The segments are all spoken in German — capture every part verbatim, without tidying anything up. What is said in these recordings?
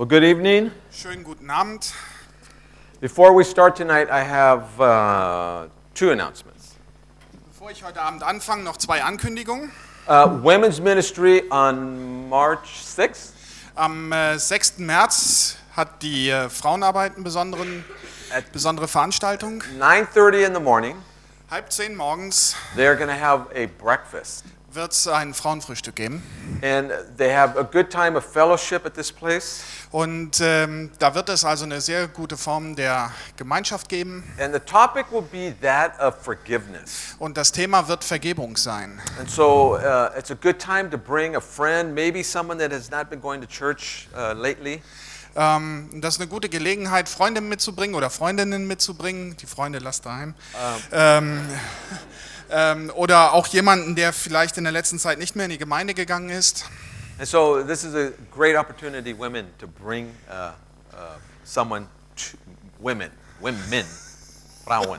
Well, good evening. Schönen guten Abend. Before we start tonight, I have uh, two announcements. Bevor ich heute Abend anfange, noch zwei Ankündigungen. Uh, women's Ministry on March sixth. Am äh, sechsten März hat die äh, Frauenarbeit eine besonderen, äh, besondere Veranstaltung. nine thirty in the morning, Halb zehn morgens they're going to have a breakfast. wird es ein Frauenfrühstück geben. And they have a good time of fellowship at this place. Und ähm, da wird es also eine sehr gute Form der Gemeinschaft geben. And the topic will be that of forgiveness. Und das Thema wird Vergebung sein. And so uh, it's a good time to bring a friend, maybe someone that has not been going to church uh, lately. Ähm, das ist eine gute Gelegenheit, Freunde mitzubringen oder Freundinnen mitzubringen. Die Freunde lasst daheim. Um, Ähm, ähm, oder auch jemanden, der vielleicht in der letzten Zeit nicht mehr in die Gemeinde gegangen ist. And so this is a great opportunity, women, to bring uh, uh, someone, to, women, women, Frauen,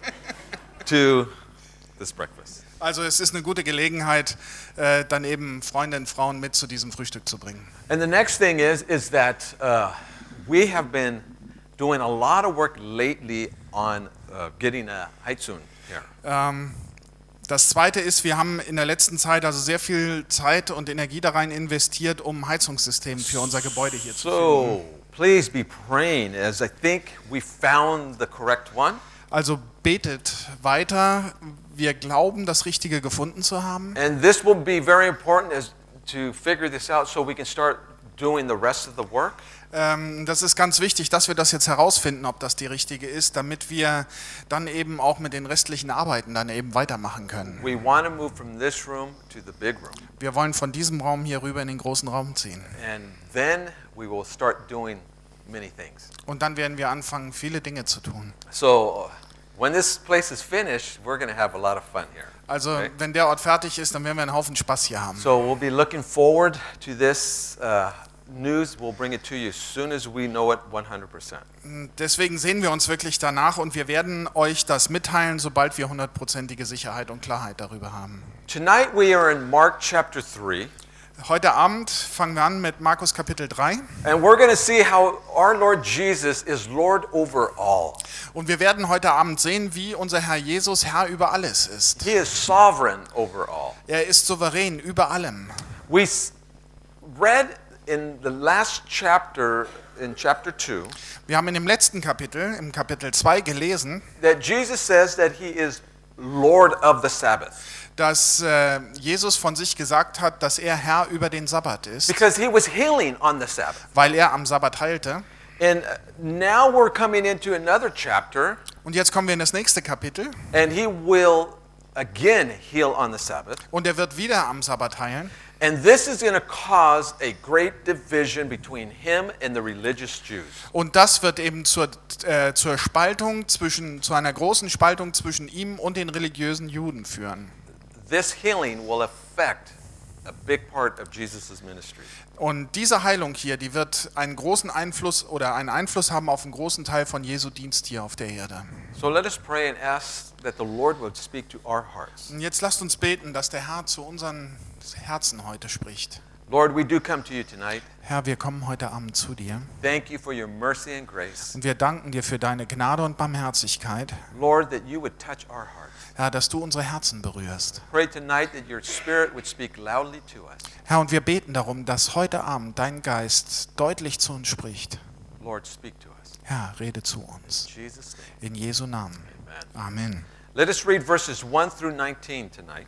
to this breakfast. Also es ist eine gute Gelegenheit, äh, dann eben Freundinnen, Frauen mit zu diesem Frühstück zu bringen. And the next thing is, is that uh, we have been doing a lot of work lately on uh, getting a Heizung here. Ähm, das Zweite ist, wir haben in der letzten Zeit also sehr viel Zeit und Energie da rein investiert, um ein Heizungssystem für unser Gebäude hier zu finden. So please be praying, as I think we found the correct one. Also betet weiter. Wir glauben, das Richtige gefunden zu haben. And this will be very important as to figure this out so we can start doing the rest of the work. Ähm, das ist ganz wichtig, dass wir das jetzt herausfinden, ob das die richtige ist, damit wir dann eben auch mit den restlichen Arbeiten dann eben weitermachen können. We want to move from this room to the big room. Wir wollen von diesem Raum hier rüber in den großen Raum ziehen. And then we will start doing many things. Und dann werden wir anfangen, viele Dinge zu tun. So when this place is finished, we're going to have a lot of fun here. Also Okay. wenn der Ort fertig ist, dann werden wir einen Haufen Spaß hier haben. So we'll be looking forward to this uh, news. We'll bring it to you as soon as we know it one hundred percent. Deswegen sehen wir uns wirklich danach und wir werden euch das mitteilen, sobald wir hundertprozentige Sicherheit und Klarheit darüber haben. Tonight we are in Mark chapter three. Heute Abend fangen wir an mit Markus Kapitel drei And we're going to see how our Lord Jesus is Lord over all. und wir werden heute Abend sehen, wie unser Herr Jesus Herr über alles ist. He is sovereign over all. Er ist souverän über allem. We s- read in the last chapter, in chapter two, Wir haben in dem letzten Kapitel, im Kapitel zwei gelesen, that Jesus says that he is Lord of the Sabbath. dass äh, Jesus von sich gesagt hat, dass er Herr über den Sabbat ist, Because he was healing on the Sabbath. weil er am Sabbat heilte. And uh, now we're coming into another chapter, Und jetzt kommen wir in das nächste Kapitel and he will again heal on the Sabbath. und er wird wieder am Sabbat heilen. And this is going to cause a great division between him and the religious Jews. Und das wird eben zur, äh, zur Spaltung zwischen, zu einer großen Spaltung zwischen ihm und den religiösen Juden führen. This healing will affect a big part of Jesus' ministry. Und diese Heilung hier, die wird einen großen Einfluss oder einen Einfluss haben auf einen großen Teil von Jesu Dienst hier auf der Erde. So let us pray and ask that the Lord would speak to our hearts. Und jetzt lasst uns beten, dass der Herr zu unseren Herzen heute spricht. Lord, we do come to you tonight. Herr, wir kommen heute Abend zu dir Thank you for your mercy and grace. und wir danken dir für deine Gnade und Barmherzigkeit. Lord, that you would touch our hearts. Herr, dass du unsere Herzen berührst. Pray tonight that your spirit would speak loudly to us. Herr, und wir beten darum, dass heute Abend dein Geist deutlich zu uns spricht. Lord, speak to us. Herr, rede zu uns. In Jesus' name, In Jesu Namen. amen. Amen. Let us read verses one through nineteen tonight.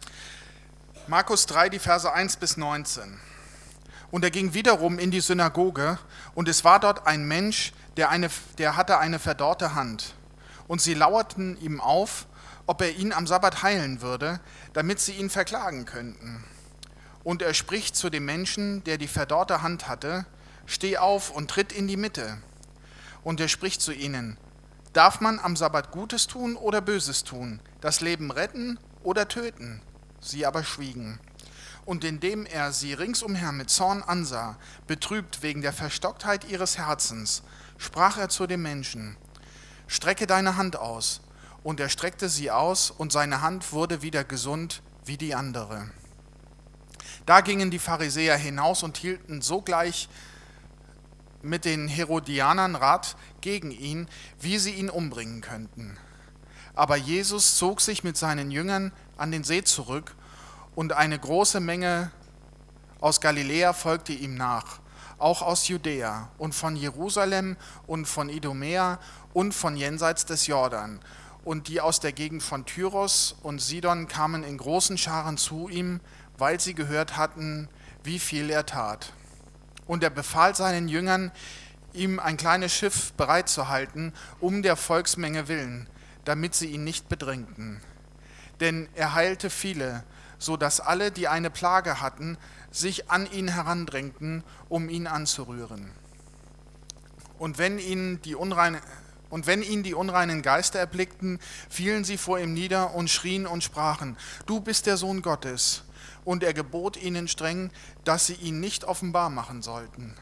Markus drei, die Verse eins bis neunzehn. Und er ging wiederum in die Synagoge, und es war dort ein Mensch, der, eine, der hatte eine verdorrte Hand. Und sie lauerten ihm auf, ob er ihn am Sabbat heilen würde, damit sie ihn verklagen könnten. Und er spricht zu dem Menschen, der die verdorrte Hand hatte: Steh auf und tritt in die Mitte. Und er spricht zu ihnen: Darf man am Sabbat Gutes tun oder Böses tun, das Leben retten oder töten? Sie aber schwiegen. Und indem er sie ringsumher mit Zorn ansah, betrübt wegen der Verstocktheit ihres Herzens, sprach er zu dem Menschen: Strecke deine Hand aus. Und er streckte sie aus, und seine Hand wurde wieder gesund wie die andere. Da gingen die Pharisäer hinaus und hielten sogleich mit den Herodianern Rat gegen ihn, wie sie ihn umbringen könnten. Aber Jesus zog sich mit seinen Jüngern an den See zurück, und eine große Menge aus Galiläa folgte ihm nach, auch aus Judäa und von Jerusalem und von Idumea und von jenseits des Jordan. Und die aus der Gegend von Tyros und Sidon kamen in großen Scharen zu ihm, weil sie gehört hatten, wie viel er tat. Und er befahl seinen Jüngern, ihm ein kleines Schiff bereitzuhalten, um der Volksmenge willen, damit sie ihn nicht bedrängten. Denn er heilte viele, so dass alle, die eine Plage hatten, sich an ihn herandrängten, um ihn anzurühren. Und wenn ihn die unreine, und wenn ihn die unreinen Geister erblickten, fielen sie vor ihm nieder und schrien und sprachen: Du bist der Sohn Gottes. Und er gebot ihnen streng, dass sie ihn nicht offenbar machen sollten.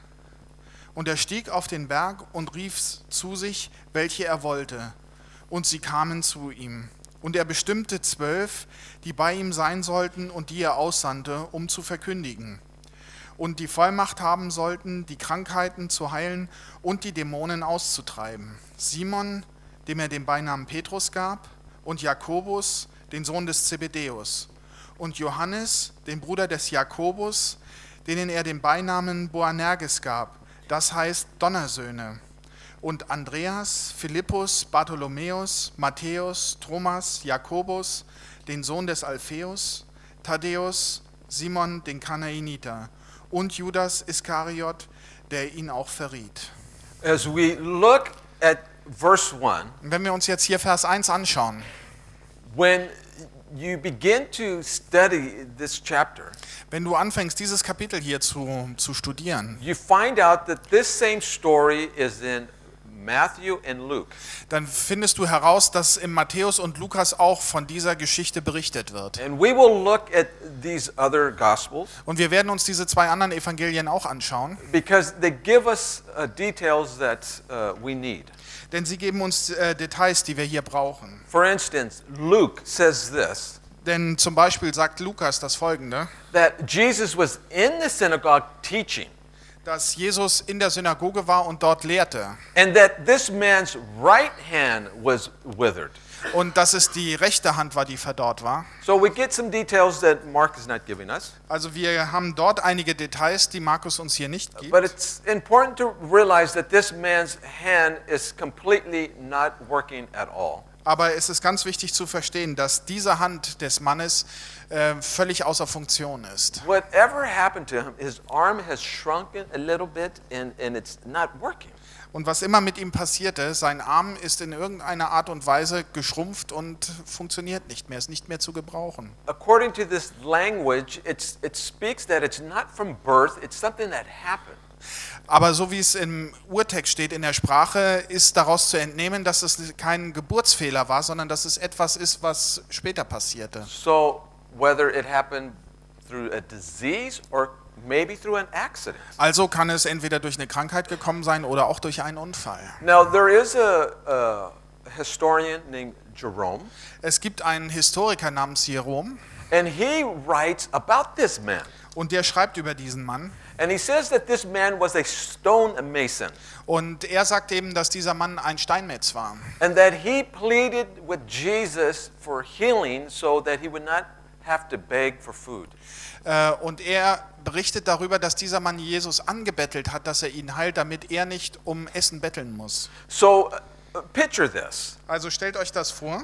Und er stieg auf den Berg und rief zu sich, welche er wollte. Und sie kamen zu ihm. Und er bestimmte zwölf, die bei ihm sein sollten und die er aussandte, um zu verkündigen. Und die Vollmacht haben sollten, die Krankheiten zu heilen und die Dämonen auszutreiben. Simon, dem er den Beinamen Petrus gab, und Jakobus, den Sohn des Zebedäus, und Johannes, den Bruder des Jakobus, denen er den Beinamen Boanerges gab, das heißt Donnersöhne, und Andreas, Philippus, Bartholomäus, Matthäus, Thomas, Jakobus, den Sohn des Alpheus, Thaddäus, Simon, den Kanaaniter, und Judas Iskariot, der ihn auch verriet. As we look at verse one, Wenn wir uns jetzt hier Vers eins anschauen, when you begin to study this chapter, wenn du anfängst, dieses Kapitel hier zu, zu studieren, you find out that this same story is in Matthew and Luke. dann findest du heraus, dass im Matthäus und Lukas auch von dieser Geschichte berichtet wird. And we will look at these other gospels Und wir werden uns diese zwei anderen Evangelien auch anschauen, because they give us uh, details that uh, we need. denn sie geben uns äh, Details, die wir hier brauchen. For instance, Luke says this, Denn zum Beispiel sagt Lukas das Folgende, that Jesus was in the synagogue teaching, dass Jesus in der Synagoge war und dort lehrte and that this man's right hand was withered. und dass es die rechte Hand war, die verdorrt war. So we get some details that Mark is not giving us, Also wir haben dort einige Details, die Markus uns hier nicht gibt. but it's important to realize that this man's hand is completely not working at all. Aber es ist ganz wichtig zu verstehen, dass diese Hand des Mannes äh, völlig außer Funktion ist. Whatever happened to him, his arm has shrunken a little bit and, and it's not working. Und was immer mit ihm passierte, sein Arm ist in irgendeiner Art und Weise geschrumpft und funktioniert nicht mehr, ist nicht mehr zu gebrauchen. According to this language, it's, it speaks that it's not from birth, it's something that happened. Aber so wie es im Urtext steht in der Sprache, ist daraus zu entnehmen, dass es kein Geburtsfehler war, sondern dass es etwas ist, was später passierte. So whether it happened through a disease or maybe through an accident. Also kann es entweder durch eine Krankheit gekommen sein oder auch durch einen Unfall. Now there is a, a historian named Jerome, Es gibt einen Historiker namens Jerom and he writes about this man. und der schreibt über diesen Mann. And he says that this man was a stone mason, Und er sagt eben, dass dieser Mann ein Steinmetz war. and that he pleaded with Jesus for healing so that he would not have to beg for food. Äh, Und er berichtet darüber, dass dieser Mann Jesus angebettelt hat, dass er ihn heilt, damit er nicht um Essen betteln muss. So uh, picture this. Also stellt euch das vor.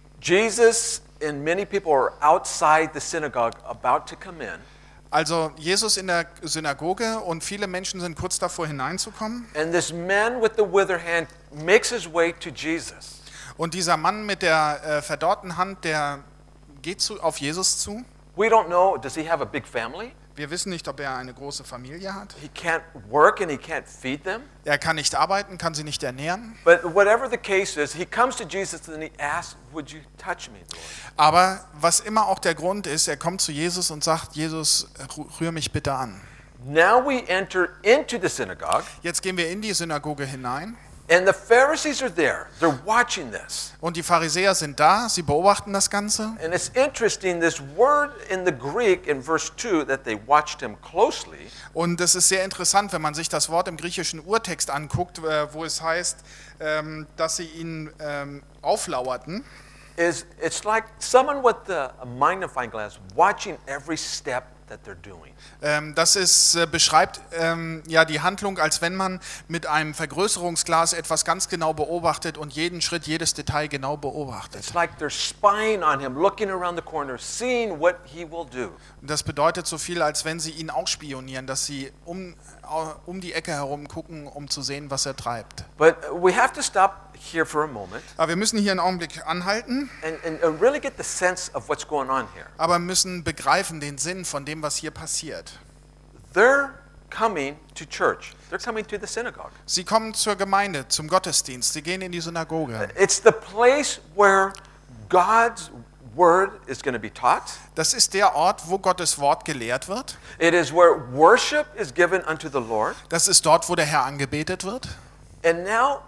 Jesus and many people are outside the synagogue about to come in. Also Jesus in der Synagoge und viele Menschen sind kurz davor hineinzukommen. And this man with the withered hand makes his way to Jesus. Und dieser Mann mit der äh, verdorrten Hand, der geht zu, auf Jesus zu. We don't know, does he have a big family? Wir wissen nicht, ob er eine große Familie hat. He can't work and he can't feed them. Er kann nicht arbeiten, kann sie nicht ernähren. But whatever the case is, he comes to Jesus and he asks, would you touch me, Lord? Aber was immer auch der Grund ist, er kommt zu Jesus und sagt, Jesus, rühr mich bitte an. Now we enter into the synagogue, Jetzt gehen wir in die Synagoge hinein And the Pharisees are there. They're watching this. Und die Pharisäer sind da, sie beobachten das Ganze. And it's interesting, this word in the Greek in verse two, that they watched him closely, Und es ist sehr interessant, wenn man sich das Wort im griechischen Urtext anguckt, äh, wo es heißt, ähm, dass sie ihn ähm, auflauerten. is it's like someone with a, a magnifying glass watching every step that they're doing. Ähm, das ist, äh, beschreibt ähm, ja die Handlung, als wenn man mit einem Vergrößerungsglas etwas ganz genau beobachtet und jeden Schritt, jedes Detail genau beobachtet. It's like they're spying on him, looking around the corner, seeing what he will do. Das bedeutet so viel, als wenn sie ihn ausspionieren, dass sie um, au- um die Ecke herum gucken, um zu sehen, was er treibt. But we have to stop here for a moment Aber wir müssen hier einen Augenblick anhalten, and, and, and really get the sense of what's going on here. aber müssen begreifen den Sinn von dem, was hier passiert. They're coming to church. They're coming to the synagogue. Sie kommen zur Gemeinde, zum Gottesdienst, sie gehen in die Synagoge. It's the place where God's word is going to be taught. Das ist der Ort, wo Gottes Wort gelehrt wird. It is where worship is given unto the Lord. Das ist dort, wo der Herr angebetet wird. And now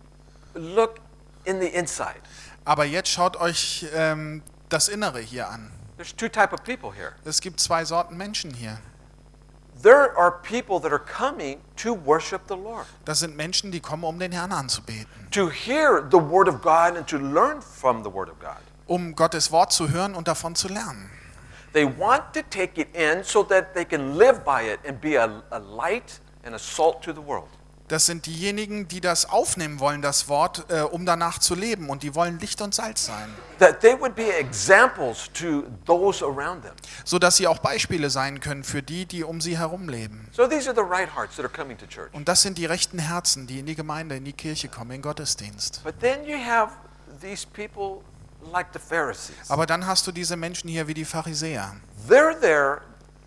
look in the inside. Aber jetzt schaut euch ähm, das Innere hier an. There's two type of people here. Es gibt zwei Sorten Menschen hier. There are people that are coming to worship the Lord, Das sind Menschen, die kommen, um den Herrn anzubeten. to hear the word of God and to learn from the word of God. Um Gottes Wort zu hören und davon zu lernen. They want to take it in so that they can live by it and be a, a light and a salt to the world. Das sind diejenigen, die das aufnehmen wollen, das Wort, äh, um danach zu leben. Und die wollen Licht und Salz sein. That they would be examples to those around them. Sodass sie auch Beispiele sein können für die, die um sie herum leben. So these are the right hearts that are coming to church. Und das sind die rechten Herzen, die in die Gemeinde, in die Kirche kommen, in den Gottesdienst. But then you have these people like the Pharisees. Aber dann hast du diese Menschen hier wie die Pharisäer. They're there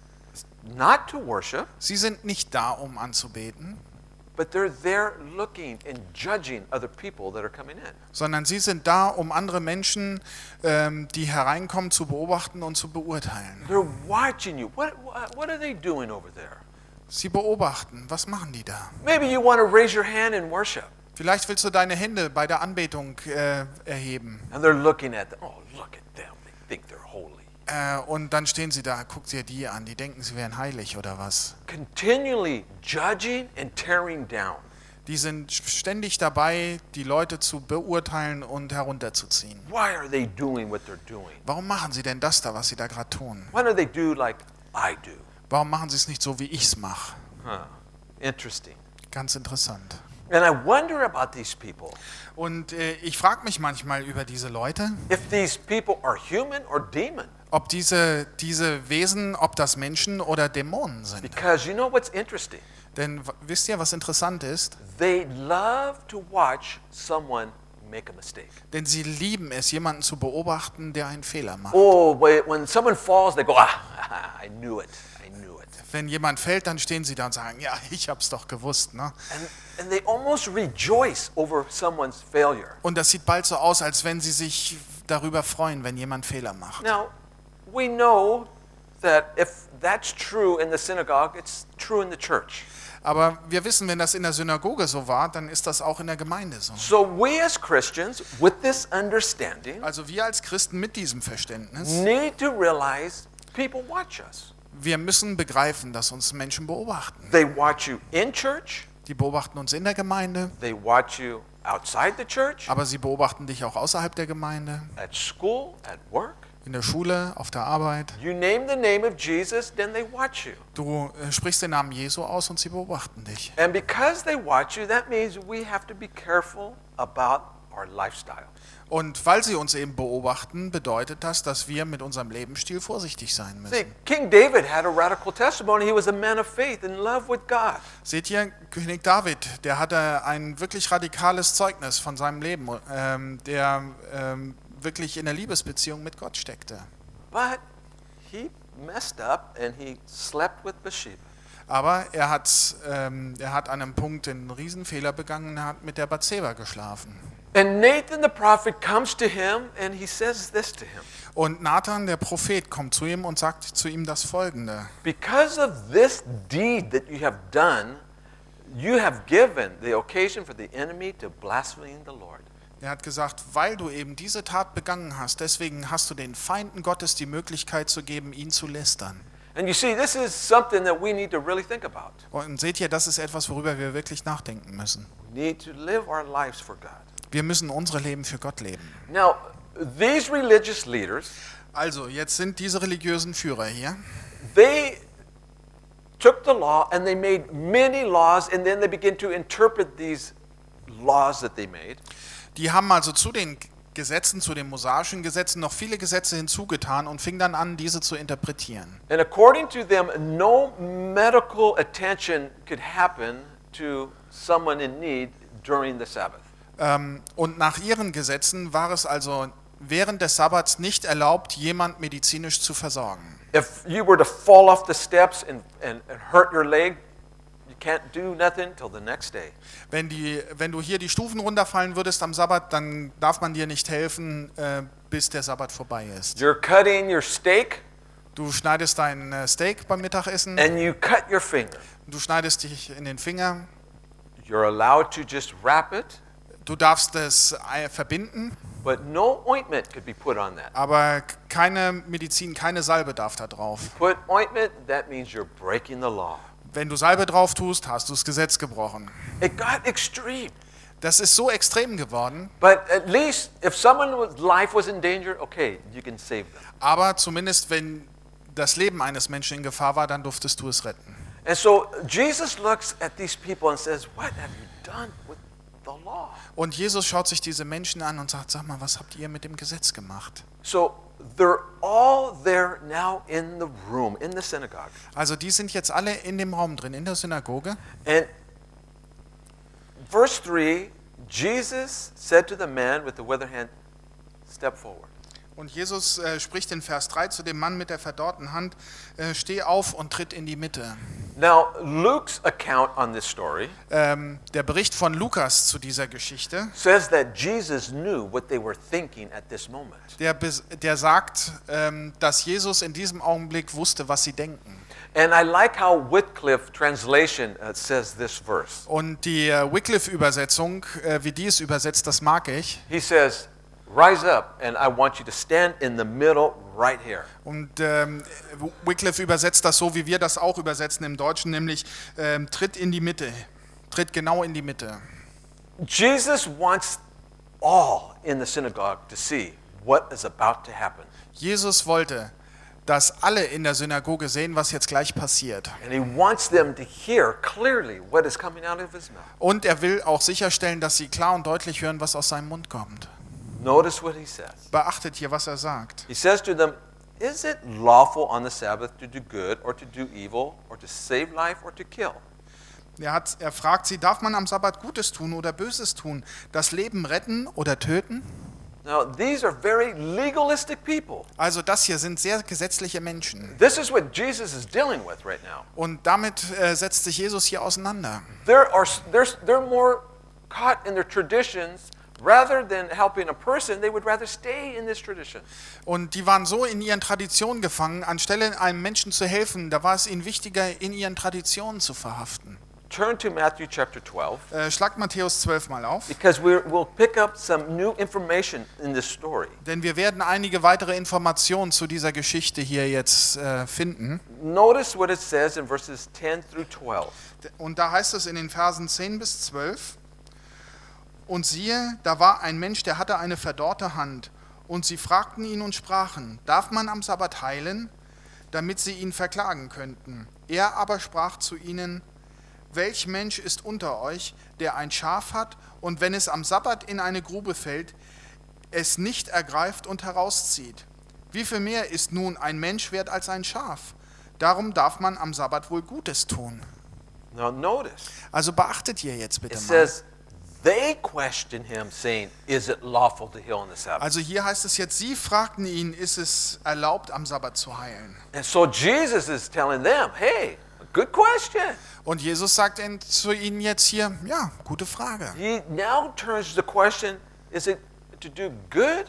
not to worship, Sie sind nicht da, um anzubeten, but they're there looking and judging other people that are coming in. sondern sie sind da, um andere Menschen, ähm, die hereinkommen, zu beobachten und zu beurteilen. They're watching you. What, what, what are they doing over there? Sie beobachten, was machen die da? Maybe you want to raise your hand in worship. Vielleicht willst du deine Hände bei der Anbetung äh, erheben. And they're looking at them. Oh, look at them. They think they're holy. Äh, und dann stehen sie da, guckt ihr die an, die denken, sie wären heilig oder was. Continually judging and tearing down. Die sind ständig dabei, die Leute zu beurteilen und herunterzuziehen. Why are they doing what they're doing? Warum machen sie denn das da, was sie da gerade tun? Why don't they do like I do? Warum machen sie es nicht so, wie ich es mache? Huh. Interesting. Ganz interessant. And I wonder about these people. Und äh, ich frage mich manchmal über diese Leute, If these people are human or demon. ob diese, diese Wesen, ob das Menschen oder Dämonen sind. Because you know what's interesting? Denn w- wisst ihr, was interessant ist? They love to watch someone make a mistake. Denn sie lieben es, jemanden zu beobachten, der einen Fehler macht. Oh, when when someone falls, they go, ah, I knew it. I knew it. Wenn jemand fällt, dann stehen sie da und sagen, ja, ich hab's doch gewusst. Ne? And, and they almost rejoice over someone's failure. Und das sieht bald so aus, als wenn sie sich darüber freuen, wenn jemand Fehler macht. Now, we know that if that's true in the synagogue, it's true in the church. Aber wir wissen, wenn das in der Synagoge so war, dann ist das auch in der Gemeinde so. So we as Christians, with this understanding, Also wir als Christen mit diesem Verständnis, need to realize people watch us. wir müssen begreifen, dass uns Menschen beobachten. They watch you in church, Die beobachten uns in der Gemeinde, they watch you outside the church, aber sie beobachten dich auch außerhalb der Gemeinde, at school, at work. in der Schule, auf der Arbeit. You name the name of Jesus, then they watch you. Du äh, sprichst den Namen Jesu aus und sie beobachten dich. And because they watch you, that means we have to be careful about our lifestyle. Und weil sie uns eben beobachten, bedeutet das, dass wir mit unserem Lebensstil vorsichtig sein See, müssen. King David had a radical testimony. He was a man of faith in love with God. Seht ihr, König David, der hatte ein wirklich radikales Zeugnis von seinem Leben, ähm, der ähm, wirklich in der Liebesbeziehung mit Gott steckte. But he messed up and he slept with Bathsheba. Aber er hat, ähm, er hat an einem Punkt einen Riesenfehler begangen, er hat mit der Bathseba geschlafen. And Nathan the prophet comes to him and he says this to him. Und Nathan, der Prophet, kommt zu ihm und sagt zu ihm das Folgende. Because of this deed that you have done, you have given the occasion for the enemy to blaspheme the Lord. Er hat gesagt, weil du eben diese Tat begangen hast, deswegen hast du den Feinden Gottes die Möglichkeit zu geben, ihn zu lästern. And you see, this is something that we need to really think about. Und seht ihr, das ist etwas, worüber wir wirklich nachdenken müssen. We need to live our lives for God. Wir müssen unsere Leben für Gott leben. Now, these religious leaders, Also, jetzt sind diese religiösen Führer hier. they took the law and they made many laws, and then they began to interpret these laws that they made. Die haben also zu den Gesetzen, zu den mosaischen Gesetzen noch viele Gesetze hinzugetan und fingen dann an, diese zu interpretieren. And according to them, no medical attention could happen to someone in need during the Sabbath. Ähm, und nach ihren Gesetzen war es also während des Sabbats nicht erlaubt, jemand medizinisch zu versorgen. If you were to fall off the steps and, and, and hurt your leg, you can't do nothing till the next day. Wenn, die, wenn du hier die Stufen runterfallen würdest am Sabbat, dann darf man dir nicht helfen, äh, bis der Sabbat vorbei ist. You're cutting your steak Du schneidest dein äh, Steak beim Mittagessen, and you cut your finger. du schneidest dich in den Finger, You're allowed to just wrap it, du darfst es äh, verbinden, but no ointment could be put on that. aber keine Medizin, keine Salbe darf da drauf. Put ointment, that means you're breaking the law. Wenn du Salbe drauf tust, hast du das Gesetz gebrochen. It got extreme. Das ist so extrem geworden, But at least if someone's life was in danger, okay, you can save them. aber zumindest wenn das Leben eines Menschen in Gefahr war, dann durftest du es retten. And so Jesus looks at these people and says, what have you done with the law? Und Jesus schaut sich diese Menschen an und sagt, sag mal, was habt ihr mit dem Gesetz gemacht? So they're all there now in the room, in the synagogue. Also die sind jetzt alle in dem Raum drin, in der Synagoge. And verse three, Jesus said to the man with the withered hand, step forward. Und Jesus äh, spricht in Vers drei zu dem Mann mit der verdorrten Hand, äh, steh auf und tritt in die Mitte. Now, Luke's account on this story Ähm, der Bericht von Lukas zu dieser Geschichte, says that Jesus knew what they were thinking at this moment. der, bes- der sagt, ähm, dass Jesus in diesem Augenblick wusste, was sie denken. And I like how Wycliffe translation uh, says this verse. Und die äh, Wycliffe-Übersetzung, äh, wie die es übersetzt, das mag ich. He says, rise up and I want you to stand in the middle right here. Und ähm, Wycliffe übersetzt das so, wie wir das auch übersetzen im Deutschen, nämlich ähm, tritt in die Mitte, tritt genau in die Mitte. Jesus wants all in the synagogue to see what is about to happen. Jesus wollte, dass alle in der Synagoge sehen, was jetzt gleich passiert. And he wants them to hear clearly what is coming out of his mouth. Und er will auch sicherstellen, dass sie klar und deutlich hören, was aus seinem Mund kommt. Notice what he says. Beachtet hier, was er sagt. He says to them, is it lawful on the Sabbath to do good or to do evil or to save life or to kill? Er, hat, er fragt sie, darf man am Sabbat Gutes tun oder Böses tun? Das Leben retten oder töten? Now, these are very legalistic people. Also das hier sind sehr gesetzliche Menschen. This is what Jesus is dealing with right now. Und damit äh, setzt sich Jesus hier auseinander. There are, they're, they're more caught in their traditions. Rather than helping a person, they would rather stay in this tradition. Und die waren so in ihren Traditionen gefangen, anstelle einem Menschen zu helfen, da war es ihnen wichtiger, in ihren Traditionen zu verhaften. Turn to Matthew chapter twelve, Äh, schlagt Matthäus zwölf mal auf, because we're, we'll pick up some new information in this story. denn wir werden einige weitere Informationen zu dieser Geschichte hier jetzt äh, finden. Notice what it says in verses ten through twelve. Und da heißt es in den Versen zehn bis zwölf, und siehe, da war ein Mensch, der hatte eine verdorrte Hand, und sie fragten ihn und sprachen, darf man am Sabbat heilen, damit sie ihn verklagen könnten? Er aber sprach zu ihnen, welch Mensch ist unter euch, der ein Schaf hat, und wenn es am Sabbat in eine Grube fällt, es nicht ergreift und herauszieht? Wie viel mehr ist nun ein Mensch wert als ein Schaf? Darum darf man am Sabbat wohl Gutes tun. Now notice, Also beachtet ihr jetzt bitte it mal. says, they questioned him, saying, is it lawful to heal on the Sabbath? Also hier heißt es jetzt, sie fragten ihn, ist es erlaubt, am Sabbat zu heilen? And so Jesus is telling them, hey, good question. Und Jesus sagt ihnen- zu ihnen jetzt hier, ja, gute Frage. He now turns to the question, is it to do good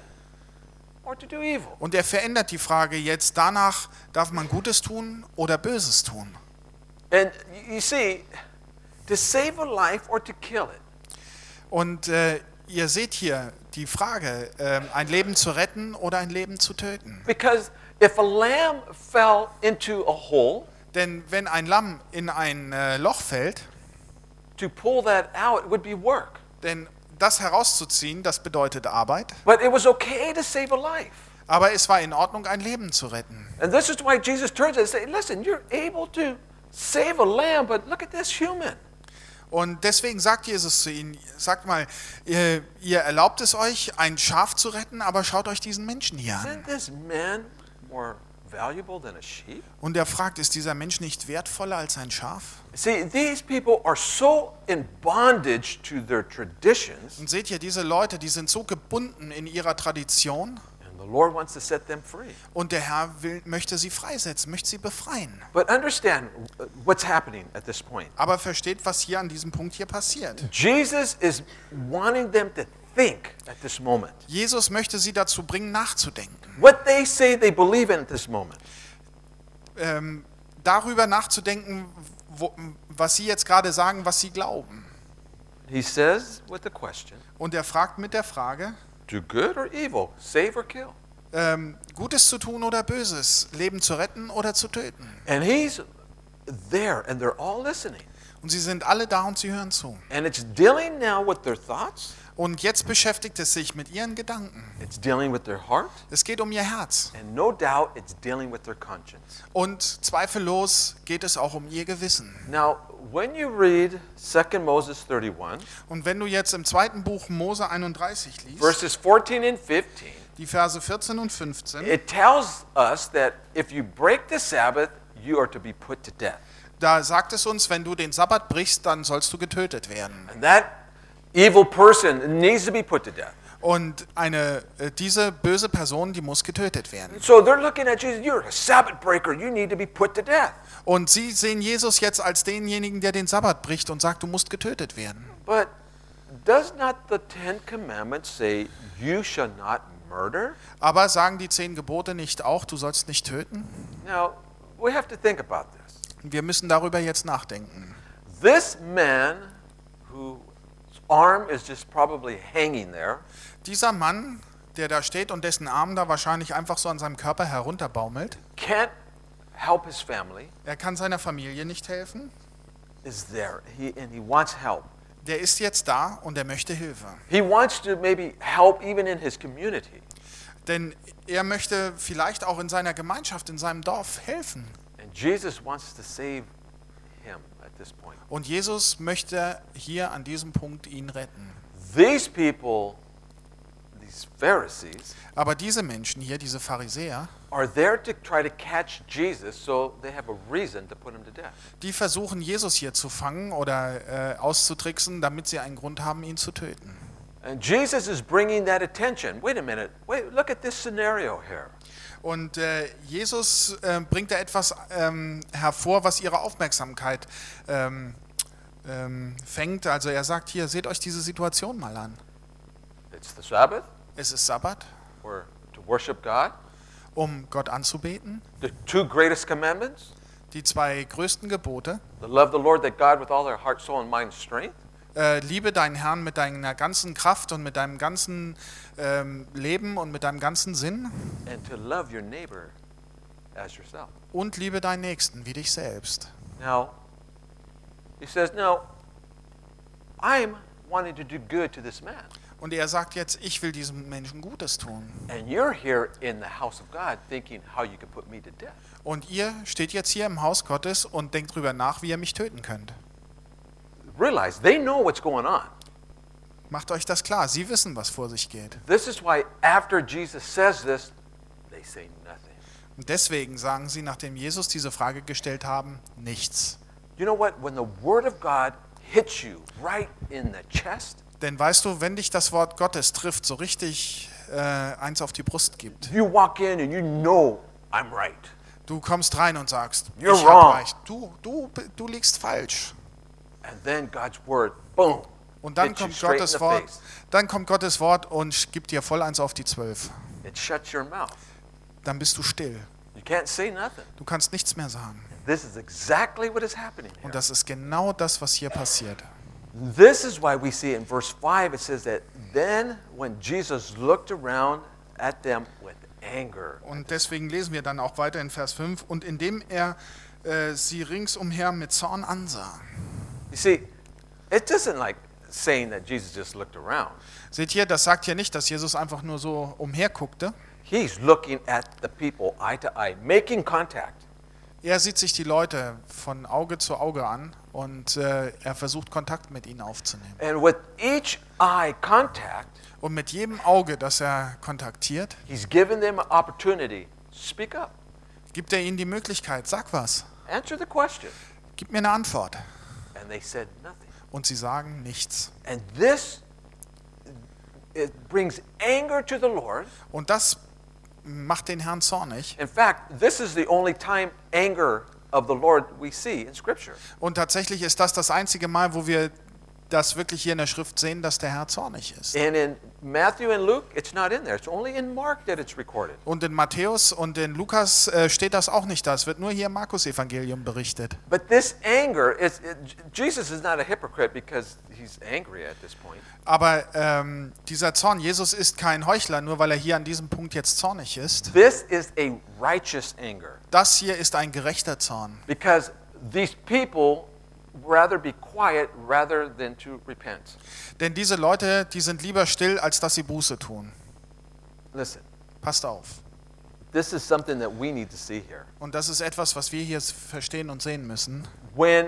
or to do evil? Und er verändert die Frage jetzt danach, darf man Gutes tun oder Böses tun? And you see, to save a life or to kill it. Und äh, ihr seht hier die Frage, äh, ein Leben zu retten oder ein Leben zu töten. Because if a lamb fell into a hole, Denn wenn ein Lamm in ein äh, Loch fällt, to pull that out would be work. denn das herauszuziehen, das bedeutet Arbeit. But it was okay to save a life. Aber es war in Ordnung, ein Leben zu retten. And this is why Jesus turns and says, listen, you're able to save a lamb, but look at this human. Und deswegen sagt Jesus zu ihnen, sagt mal, ihr, ihr erlaubt es euch, ein Schaf zu retten, aber schaut euch diesen Menschen hier an. Isn't this man more valuable than a sheep? Und er fragt, ist dieser Mensch nicht wertvoller als ein Schaf? See, these people are so in bondage to their traditions, Und seht ihr, diese Leute, die sind so gebunden in ihrer Tradition and the Lord wants to set them free. und der Herr will, möchte sie freisetzen, möchte sie befreien. But understand uh, what's happening at this point. Aber versteht, was hier an diesem Punkt hier passiert. Jesus is wanting them to think at this moment. Jesus möchte sie dazu bringen, nachzudenken. What they say they believe in at this moment. Ähm, darüber nachzudenken, wo, was sie jetzt gerade sagen, was sie glauben. He says with the question, Und er fragt mit der Frage, do good or evil, save or kill? ähm, Gutes zu tun oder Böses, Leben zu retten oder zu töten. And he's there and they're all listening. Und sie sind alle da und sie hören zu. And it's dealing now with their thoughts. Und jetzt beschäftigt es sich mit ihren Gedanken. It's dealing with their heart. Es geht um ihr Herz. And no doubt it's dealing with their conscience. Und zweifellos geht es auch um ihr Gewissen. Now, when you read Second Moses thirty-one, Und wenn du jetzt im zweiten Buch Mose einunddreißig liest, verses fourteen and fifteen, die Verse vierzehn und fünfzehn, it tells us that if you break the Sabbath, you are to be put to death. da sagt es uns, wenn du den Sabbat brichst, dann sollst du getötet werden. And that evil person needs to be put to death. Und eine, äh, diese böse Person, die muss getötet werden. So they're looking at Jesus, you're a Sabbath breaker, you need to be put to death. Und sie sehen Jesus jetzt als denjenigen, der den Sabbat bricht und sagt, du musst getötet werden. But does not the Ten Commandments say you shall not murder? Aber sagen die zehn Gebote nicht auch, du sollst nicht töten? Now, we have to think about this. Wir müssen darüber jetzt nachdenken. This man whose arm is just probably hanging there, Dieser Mann, der da steht und dessen Arm da wahrscheinlich einfach so an seinem Körper herunterbaumelt, can't help his family, er kann seiner Familie nicht helfen, is there, he, and he wants help. der ist jetzt da und er möchte Hilfe. He wants to maybe help even in his community. Denn er möchte vielleicht auch in seiner Gemeinschaft, in seinem Dorf helfen. And Jesus wants to save him at this point. Und Jesus möchte hier an diesem Punkt ihn retten. These people, these Pharisees, Aber diese Menschen hier, diese Pharisäer, are there to try to catch Jesus, so they have a reason to put him to death. die versuchen Jesus hier zu fangen oder äh, auszutricksen, damit sie einen Grund haben, ihn zu töten. And Jesus is bringing that attention. Wait a minute. Wait, look at this scenario here. Und äh, Jesus äh, bringt da etwas ähm, hervor, was ihre Aufmerksamkeit ähm, ähm, fängt. Also er sagt hier, seht euch diese Situation mal an. It's the Sabbath. Es ist Sabbat, We're to worship God. um Gott anzubeten. The two greatest commandments. Die zwei größten Gebote. To love the Lord that God with all their heart, soul, and mind, and strength. Äh, liebe deinen Herrn mit deiner ganzen Kraft und mit deinem ganzen ähm, Leben und mit deinem ganzen Sinn. And to love your neighbor as yourself. Und liebe deinen Nächsten wie dich selbst. Now, he says, no, I'm wanting to do good to this man. Und er sagt jetzt, ich will diesem Menschen Gutes tun. And you're here in the house of God thinking how you could put me to death. Und ihr steht jetzt hier im Haus Gottes und denkt drüber nach, wie ihr mich töten könnt. Realize they know what's going on. Macht euch das klar, sie wissen, was vor sich geht. This is why after Jesus says this, they say nothing. Und deswegen sagen sie, nachdem Jesus diese Frage gestellt haben, nichts. You know what? When the word of God hits you right in the chest, Denn weißt du, wenn dich das Wort Gottes trifft, so richtig äh, eins auf die Brust gibt, you walk in and you know I'm right. du kommst rein und sagst, You're ich wrong. hab recht, du, du, du liegst falsch. And then God's word, boom, Und dann hits you kommt straight in Gottes the Wort, face. dann kommt Gottes Wort und gibt dir voll eins auf die Zwölf. It shuts your mouth. Dann bist du still. You can't say nothing. Du kannst nichts mehr sagen. this is exactly what is happening here. Und das ist genau das, was hier passiert. This is why we see in verse five, it says that then when Jesus looked around at them with anger. Und deswegen lesen wir dann auch weiter in Vers fünf. Und indem er äh, sie ringsumher mit Zorn ansah. You see, it doesn't like saying that Jesus just looked around. Seht ihr, das sagt hier nicht, dass Jesus einfach nur so umherguckte. He's looking at the people eye to eye, making contact. Er sieht sich die Leute von Auge zu Auge an und äh, er versucht Kontakt mit ihnen aufzunehmen. And with each eye contact, Und mit jedem Auge, das er kontaktiert, he's given them an opportunity to speak up, gibt er ihnen die Möglichkeit, sag was, answer the question. gib mir eine Antwort. And they said nothing. Und sie sagen nichts. And this, it brings anger to the Lord. Und das macht den Herrn zornig. In fact, this is the only time anger of the Lord we see in Scripture. Und tatsächlich ist das das einzige Mal, wo wir das wirklich hier in der Schrift sehen, dass der Herr zornig ist. And in Matthew and Luke, it's not in there. It's only in Mark that it's recorded. Und in Matthäus und in Lukas äh, steht das auch nicht da. Es wird nur hier im Markus-Evangelium berichtet. But this anger, is, it, Jesus is not a hypocrite because he's angry at this point. Aber ähm, dieser Zorn, Jesus ist kein Heuchler, nur weil er hier an diesem Punkt jetzt zornig ist. This is a righteous anger Das hier ist ein gerechter Zorn. because these people rather be quiet rather than to repent. Denn diese Leute, die sind lieber still, als dass sie Buße tun. Listen, Passt auf. this is something that we need to see here. Und das ist etwas, was wir hier verstehen und sehen müssen. When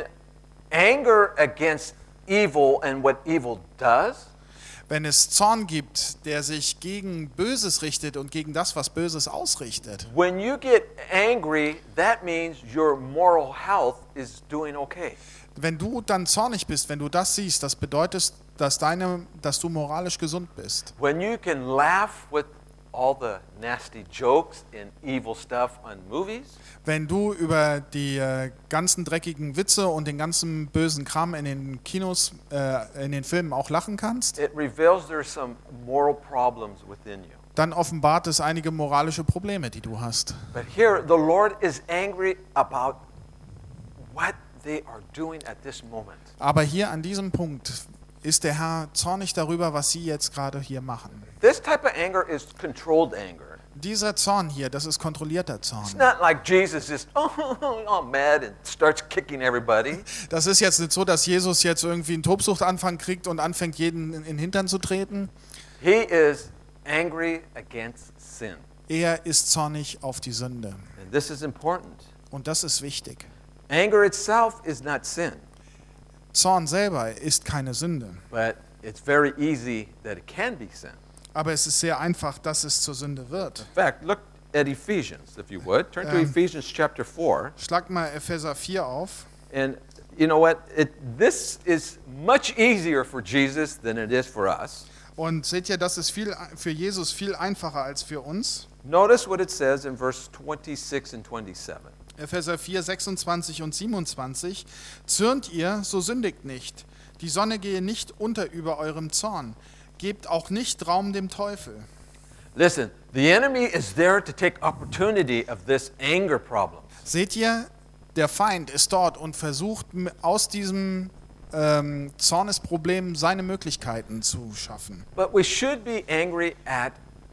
anger against evil and what evil does, Wenn es Zorn gibt, der sich gegen Böses richtet und gegen das, was Böses ausrichtet, when you get angry, that means your moral health is doing okay. wenn du dann zornig bist, wenn du das siehst, das bedeutet, dass, deine, dass du moralisch gesund bist. When you can laugh with all the nasty jokes and evil stuff on movies, Wenn du über die äh, ganzen dreckigen Witze und den ganzen bösen Kram in den Kinos, äh, in den Filmen auch lachen kannst, it reveals there's some moral problems within you. dann offenbart es einige moralische Probleme, die du hast. But here, the Lord is angry about what they are doing at this moment. Aber hier an diesem Punkt ist der Herr zornig darüber, was sie jetzt gerade hier machen. This type of anger is controlled anger. Dieser Zorn hier, das ist kontrollierter Zorn. It's not like Jesus is oh, all mad and starts kicking everybody. Das ist jetzt nicht so, dass Jesus jetzt irgendwie einen Tobsuchtanfang kriegt und anfängt, jeden in den Hintern zu treten. He is angry against sin. Er ist zornig auf die Sünde. And this is important. Und das ist wichtig. Anger itself is not sin, Zorn selber ist keine Sünde. but it's very easy that it can be sin. Aber es ist sehr einfach, dass es zur Sünde wird. In fact, look at Ephesians, if you would. Turn to Um, Ephesians chapter four. Schlag mal Epheser vier auf. And you know what? It, this is much easier for Jesus than it is for us. Und seht ihr, das ist viel, für Jesus viel einfacher als für uns. Notice what it says in verse twenty-six and twenty-seven. Epheser vier, sechsundzwanzig und siebenundzwanzig. Zürnt ihr, so sündigt nicht. Die Sonne gehe nicht unter über eurem Zorn. Gebt auch nicht Raum dem Teufel. Listen, the enemy is there to take opportunity of this anger problem. Seht ihr, der Feind ist dort und versucht aus diesem ähm, Zornesproblem seine Möglichkeiten zu schaffen. But we should be angry at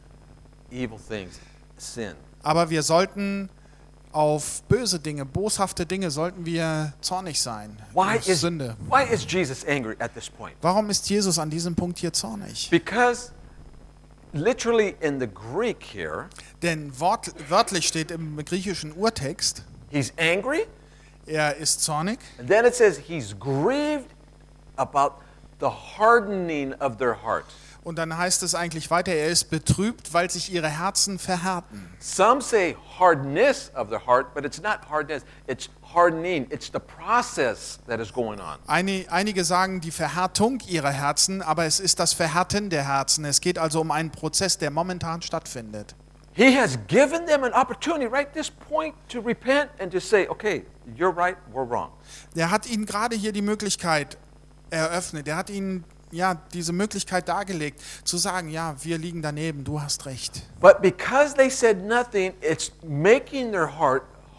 evil things, sin. Aber wir sollten auf böse Dinge, boshafte Dinge, sollten wir zornig sein. Why Auf is, Sünde. why is Jesus angry at this point? Warum ist Jesus an diesem Punkt hier zornig? Because literally in the Greek here, Denn wort, wörtlich steht im griechischen Urtext, he's angry, er ist zornig and then it says he's grieved about the hardening of their heart. und dann heißt es eigentlich weiter, er ist betrübt, weil sich ihre Herzen verhärten. Some say hardness of the heart, but it's not hardness, it's hardening. It's the process that is going on. Eine, einige sagen die Verhärtung ihrer Herzen, aber es ist das Verhärten der Herzen. Es geht also um einen Prozess, der momentan stattfindet. He has given them an opportunity right this point to repent and to say, okay, you're right, we're wrong. Er hat ihnen gerade hier die Möglichkeit eröffnet. Er hat ihnen ja diese Möglichkeit dargelegt, zu sagen, ja, wir liegen daneben, du hast recht. But because they said nothing, it's making their heart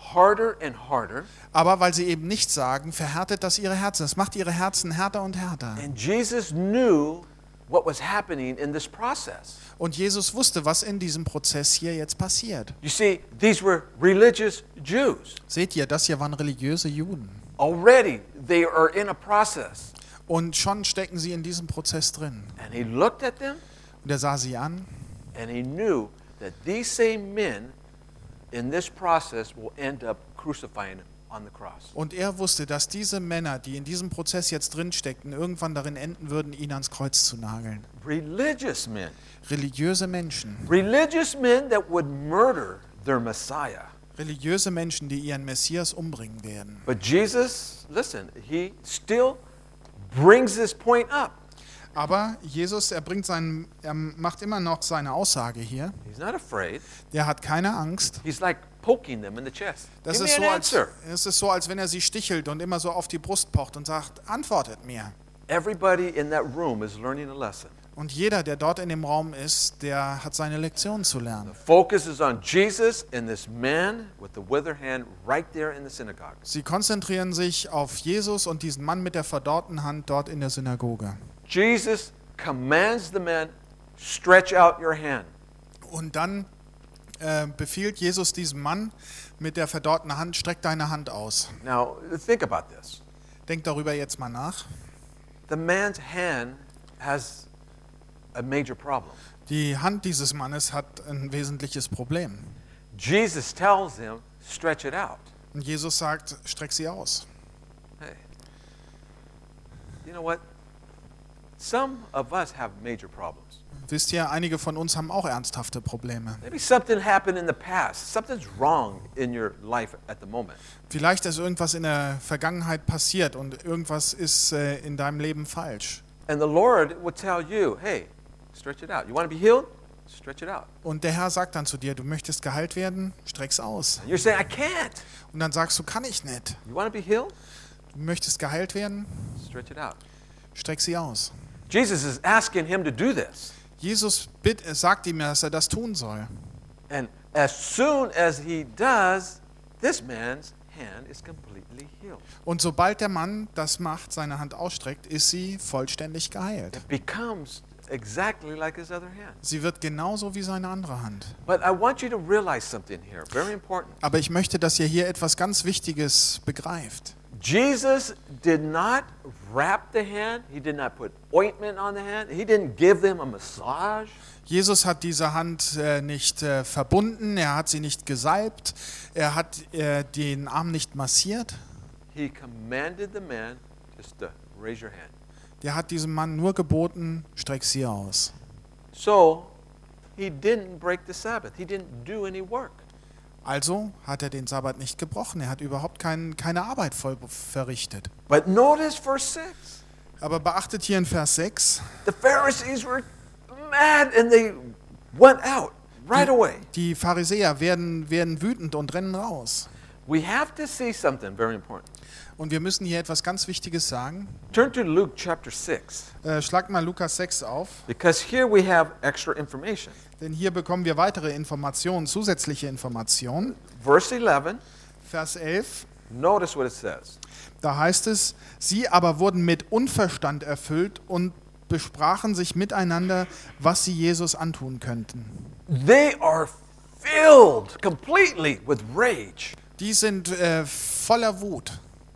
harder and harder. Aber weil sie eben nichts sagen, verhärtet das ihre Herzen. Es macht ihre Herzen härter und härter. And Jesus knew what was happening in this process. Und Jesus wusste, was in diesem Prozess hier jetzt passiert. You see, these were religious Jews. Seht ihr, das hier waren religiöse Juden. Already they are in a process. Und schon stecken sie in diesem Prozess drin. And he looked at them Und er sah sie an and he knew that these same men in this process will end up crucifying him on the cross. und er wusste, dass diese Männer, die in diesem Prozess jetzt drin steckten, irgendwann darin enden würden, ihn ans Kreuz zu nageln. Religious men. Religiöse Menschen. Religious men that would murder their Messiah. Religiöse Menschen, die ihren Messias umbringen werden. But Jesus, listen, he still brings this point up. Aber Jesus, er bringt seinen, er macht immer noch seine Aussage hier. He's not afraid. Der hat keine Angst. He's like poking them in the chest. Das Give ist me so, an als, answer. es ist so, als wenn er sie stichelt und immer so auf die Brust pocht und sagt, antwortet mir. Everybody in that room is learning a lesson. Und jeder, der dort in dem Raum ist, der hat seine Lektion zu lernen. The focus is on Jesus and this man with the withered hand right there in the synagogue. Sie konzentrieren sich auf Jesus und diesen Mann mit der verdorrten Hand dort in der Synagoge. Jesus commands the man, stretch out your hand. Und dann äh, befiehlt Jesus diesem Mann mit der verdorrten Hand, streck deine Hand aus. Now, think about this. Denk darüber jetzt mal nach. The man's hand has a major problem. Die Hand dieses Mannes hat ein wesentliches Problem. Jesus tells him, stretch it out. Und Jesus sagt, streck sie aus. Hey, you know what? Some of us have major problems. Wisst ihr, einige von uns haben auch ernsthafte Probleme. Maybe something happened in the past. Something's wrong in your life at the moment. Vielleicht ist irgendwas in der Vergangenheit passiert und irgendwas ist äh, in deinem Leben falsch. And the Lord would tell you, hey, stretch it out. You want to be healed? Stretch it out. Und der Herr sagt dann zu dir, du möchtest geheilt werden, streck's aus. And you're saying, I can't. Und dann sagst du, kann ich nicht. You want to be healed? Du möchtest geheilt werden, Stretch it out. streck sie aus. Jesus is asking him to do this. Jesus bitt, sagt ihm, dass er das tun soll. And as soon as he does, this man's hand is completely healed. Und sobald der Mann das macht, seine Hand ausstreckt, ist sie vollständig geheilt. It becomes exactly like his other hand. Sie wird genauso wie seine andere Hand. But I want you to realize something here, very important. Aber ich möchte, dass ihr hier etwas ganz Wichtiges begreift. Jesus did not wrap the hand. He did not put ointment on the hand. He didn't give them a massage. Jesus hat diese Hand äh, nicht äh, verbunden, er hat sie nicht gesalbt, er hat äh, den Arm nicht massiert. He commanded the man just to raise your hand. Der hat diesem Mann nur geboten, streck sie aus. So he didn't break the Sabbath. He didn't do any work. Also hat er den Sabbat nicht gebrochen, er hat überhaupt kein, keine Arbeit voll verrichtet. But notice verse six. Aber beachtet hier in Vers sechs, The Pharisees were mad and they went out right away. die Pharisäer werden, werden wütend und rennen raus. We have to see something very important. Und wir müssen hier etwas ganz Wichtiges sagen. Turn to Luke chapter six, Äh, schlag mal Lukas sechs auf, because here we have extra information. denn hier bekommen wir weitere Informationen, zusätzliche Informationen. Verse eleven, Vers elf, notice what it says. da heißt es, sie aber wurden mit Unverstand erfüllt und besprachen sich miteinander, was sie Jesus antun könnten. They are filled completely with rage. Die sind äh, voller Wut.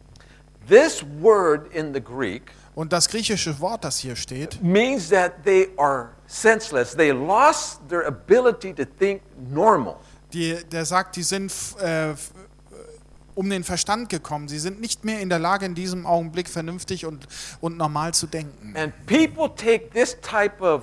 This word in the Greek Und das griechische Wort, das hier steht, means that they are senseless. They lost their ability to think normal. die, der sagt, die sind äh, um den Verstand gekommen. Sie sind nicht mehr in der Lage, in diesem Augenblick vernünftig und, und normal zu denken. And people take this type of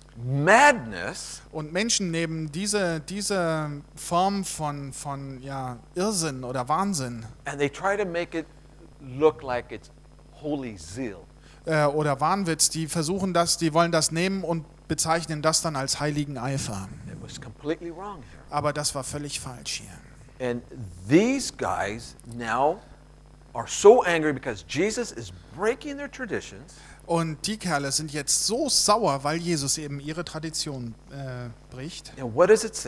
madness Und Menschen nehmen diese, diese Form von, von ja, Irrsinn oder Wahnsinn and they try to make it look like it's holy zeal. äh, oder Wahnwitz, die versuchen das, die wollen das nehmen und bezeichnen das dann als heiligen Eifer. It was completely wrong here. Aber das war völlig falsch hier. And these guys now are so angry because Jesus is breaking their traditions. Und die Kerle sind jetzt so sauer, weil Jesus eben ihre Tradition äh, bricht. And what does it say?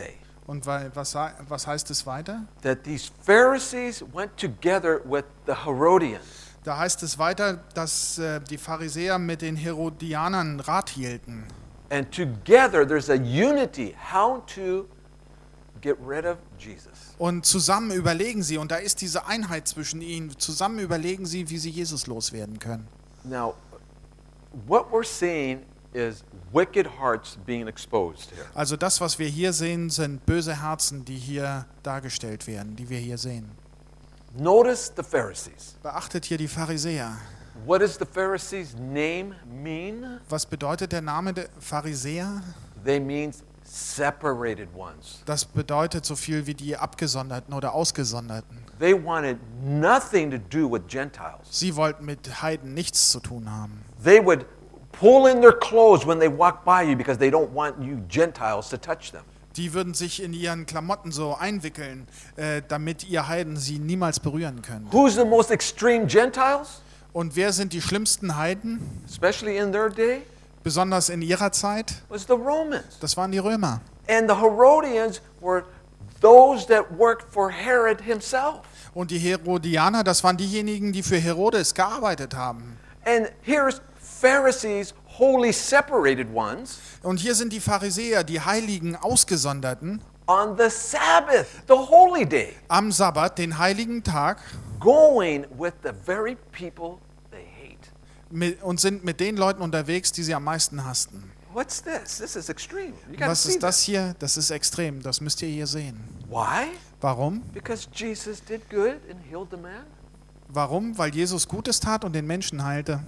Und weil, was, sa- was heißt es weiter? that these Pharisees went together with the Herodians. Da heißt es weiter, dass äh, die Pharisäer mit den Herodianern Rat hielten. And together there's a unity how to get rid of Jesus. Und zusammen überlegen sie, und da ist diese Einheit zwischen ihnen, zusammen überlegen sie, wie sie Jesus loswerden können. Now, what we're seeing is wicked hearts being exposed here. Also das, was wir hier sehen, sind böse Herzen, die hier dargestellt werden, die wir hier sehen. Notice the Pharisees. Beachtet hier die Pharisäer. What does the Pharisees' name mean? Was bedeutet der Name der Pharisäer? They mean separated ones. Das bedeutet so viel wie die Abgesonderten oder Ausgesonderten. They wanted nothing to do with Gentiles. Sie wollten mit Heiden nichts zu tun haben. They would pull in their clothes when they walk by you because they don't want you Gentiles to touch them. Die würden sich in ihren Klamotten so einwickeln, äh, damit ihr Heiden sie niemals berühren können. Who's the most extreme Gentiles? Und wer sind die schlimmsten Heiden, Especially in their day, besonders in ihrer Zeit? was the Romans. Das waren die Römer. And the Herodians were those that worked for Herod himself. Und die Herodianer, das waren diejenigen, die für Herodes gearbeitet haben. And here's Pharisees, holy separated ones, Und hier sind die Pharisäer, die heiligen Ausgesonderten, on the Sabbath, the holy day, am Sabbat, den heiligen Tag, going with the very people they hate. mit, und sind mit den Leuten unterwegs, die sie am meisten hassten. What's this? This is extreme. You got to Was see ist das this. hier? Das ist extrem, das müsst ihr hier sehen. Why? Warum? Because Jesus did good and healed the man. Warum? Weil Jesus Gutes tat und den Menschen heilte.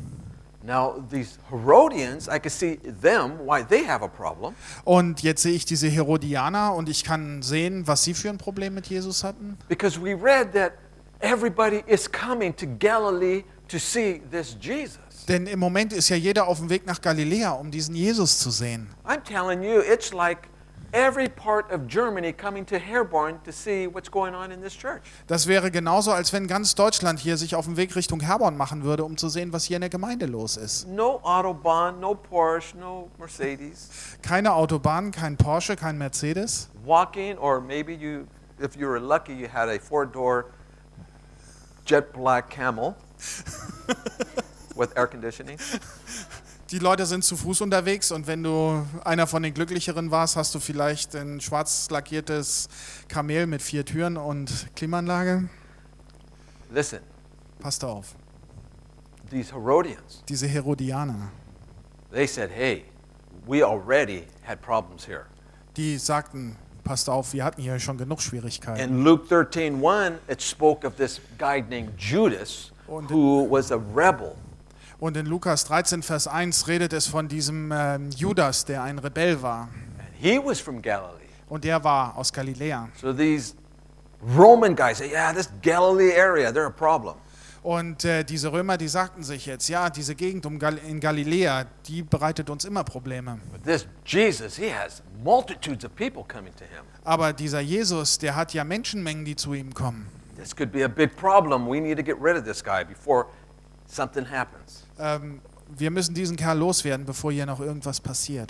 Now, these Herodians, I can see them, why they have a problem. Und jetzt sehe ich diese Herodianer und ich kann sehen, was sie für ein Problem mit Jesus hatten. Because we read that everybody is coming to Galilee to see this Jesus. Denn im Moment ist ja jeder auf dem Weg nach Galiläa, um diesen Jesus zu sehen. I'm telling you, it's like every part of Germany coming to Herborn to see what's going on in this church. Das wäre genauso, als wenn ganz Deutschland hier sich auf den Weg Richtung Herborn machen würde, um zu sehen, was hier in der Gemeinde los ist. No Autobahn, no Porsche, no Mercedes. Keine Autobahn, kein Porsche, kein Mercedes. Walking, or maybe you, if you were lucky, you had a four-door jet black Camel with air conditioning. Die Leute sind zu Fuß unterwegs und wenn du einer von den Glücklicheren warst, hast du vielleicht ein schwarz lackiertes Kamel mit vier Türen und Klimaanlage. Listen, Passt auf, these Herodians, diese Herodianer, they said, hey, we already had problems here. die sagten, passt auf, wir hatten hier schon genug Schwierigkeiten. In Luke thirteen one, it spoke of this guy named Judas, Und- who was a rebel. Und in Lukas dreizehn, Vers eins redet es von diesem ähm, Judas, der ein Rebell war. And he was from Galilee. Und der war aus Galiläa. So these Roman guys say, yeah, this Galilee area, they're a problem. Und äh, diese Römer, die sagten sich jetzt, ja, diese Gegend um Gal in Galiläa, die bereitet uns immer Probleme. But this Jesus, he has multitudes of people coming to him. Aber dieser Jesus, der hat ja Menschenmengen, die zu ihm kommen. This could be a big problem. We need to get rid of this guy before something happens. Ähm, wir müssen diesen Kerl loswerden, bevor hier noch irgendwas passiert.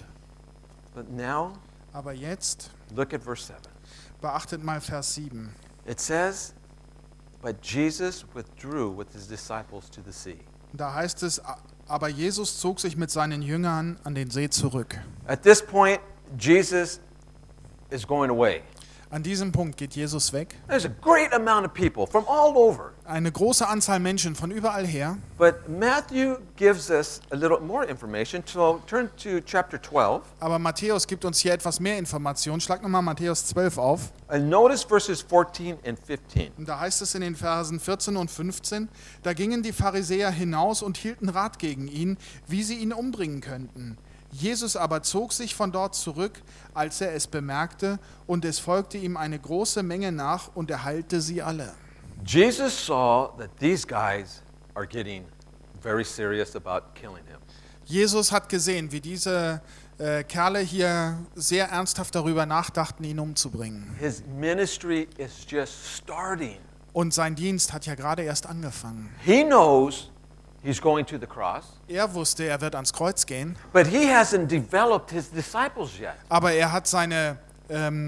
But now, Aber jetzt look at verse seven. beachtet mal Vers sieben. It says, but Jesus withdrew with his disciples to the sea. Da heißt es, aber Jesus zog sich mit seinen Jüngern an den See zurück. At this point, Jesus is going away. An diesem Punkt geht Jesus weg. There's a great amount of people from all over. Eine große Anzahl Menschen von überall her. But Matthew gives us a little more information. So turn to chapter twelve Aber Matthäus gibt uns hier etwas mehr Informationen. Schlag nochmal Matthäus zwölf auf. and notice verses fourteen and fifteen. Und da heißt es in den Versen vierzehn und fünfzehn, da gingen die Pharisäer hinaus und hielten Rat gegen ihn, wie sie ihn umbringen könnten. Jesus aber zog sich von dort zurück, als er es bemerkte, und es folgte ihm eine große Menge nach, und er heilte sie alle. Jesus saw that these guys are getting very serious about killing him. Jesus hat gesehen, wie diese äh, Kerle hier sehr ernsthaft darüber nachdachten, ihn umzubringen. His ministry is just starting. Und sein Dienst hat ja gerade erst angefangen. He knows he's going to the cross, Er wusste, er wird ans Kreuz gehen, but he hasn't developed his disciples yet. aber er hat seine ähm,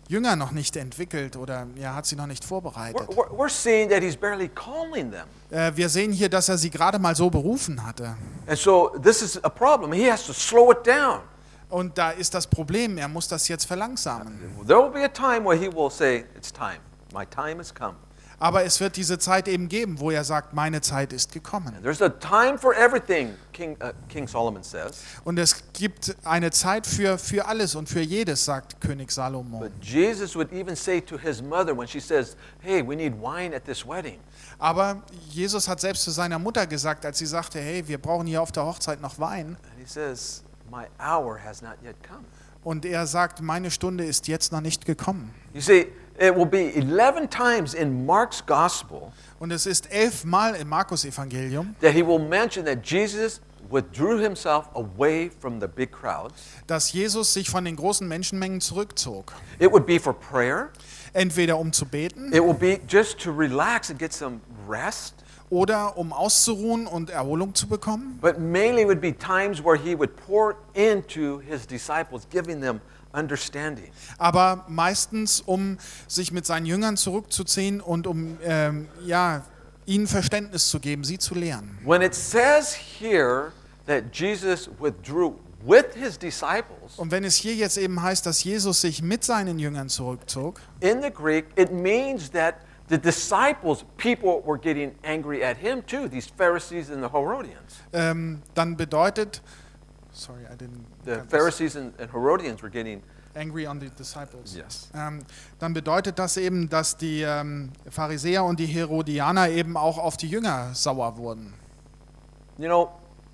Jünger noch nicht entwickelt oder er hat sie noch nicht We're, vorbereitet. we're, we're seeing that he's barely calling them. Äh, wir sehen hier, dass er sie gerade mal so berufen hatte. And so this is a problem. He has to slow it down. Und da ist das Problem, er muss das jetzt verlangsamen. There will be a time where he will say, it's time. My time has come. Aber es wird diese Zeit eben geben, wo er sagt, meine Zeit ist gekommen. And there's a time for everything, King, uh, King Solomon says. Und es gibt eine Zeit für, für alles und für jedes, sagt König Salomo. But Jesus would even say to his mother when she says, hey, we need wine at this wedding. Aber Jesus hat selbst zu seiner Mutter gesagt, als sie sagte, hey, wir brauchen hier auf der Hochzeit noch Wein. And he says, my hour has not yet come. Und er sagt, meine Stunde ist jetzt noch nicht gekommen. You see, it will be eleven times in Mark's gospel Und es ist elfmal im Markus-Evangelium, that he will mention that Jesus withdrew himself away from the big crowds. dass Jesus sich von den großen Menschenmengen zurückzog. It would be for prayer. Entweder um zu beten It will be just to relax and get some rest. oder um auszuruhen und Erholung zu bekommen. But mainly would be times where he would pour into his disciples, giving them understanding. Aber meistens, um sich mit seinen Jüngern zurückzuziehen und um ähm, ja, ihnen Verständnis zu geben, sie zu lehren. When it says here that Jesus withdrew with his disciples, Und wenn es hier jetzt eben heißt, dass Jesus sich mit seinen Jüngern zurückzog, in the Greek, it means that the disciples, people were getting angry at him too, these Pharisees and the Herodians. ähm, dann bedeutet, sorry, I didn't The get this. Pharisees and, and Herodians were getting, Angry on the disciples. yes. Ähm, dann bedeutet das eben, dass die ähm, Pharisäer und die Herodianer eben auch auf die Jünger sauer wurden. You know,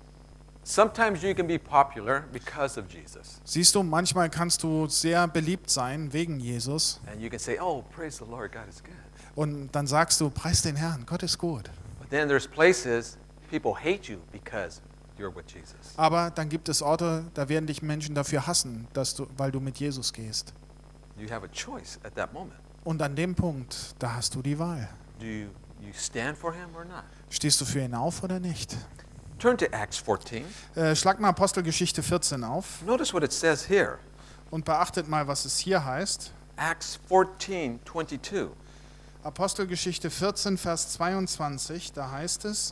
sometimes you can be popular because of Jesus. Siehst du, manchmal kannst du sehr beliebt sein wegen Jesus And you can say, oh, praise the Lord, God is good. und dann sagst du, preis den Herrn, Gott ist gut. But then there's places people hate you because you're with Jesus. Aber dann gibt es Orte, da werden dich Menschen dafür hassen, dass du, weil du mit Jesus gehst. You have a choice at that moment. Und an dem Punkt, da hast du die Wahl. Do you, you stand for him or not? Stehst du für ihn auf oder nicht? Turn to Acts fourteen. Äh, schlag mal Apostelgeschichte vierzehn auf Notice what it says here. und beachtet mal, was es hier heißt. Acts fourteen twenty-two. Apostelgeschichte vierzehn, Vers zweiundzwanzig, da heißt es: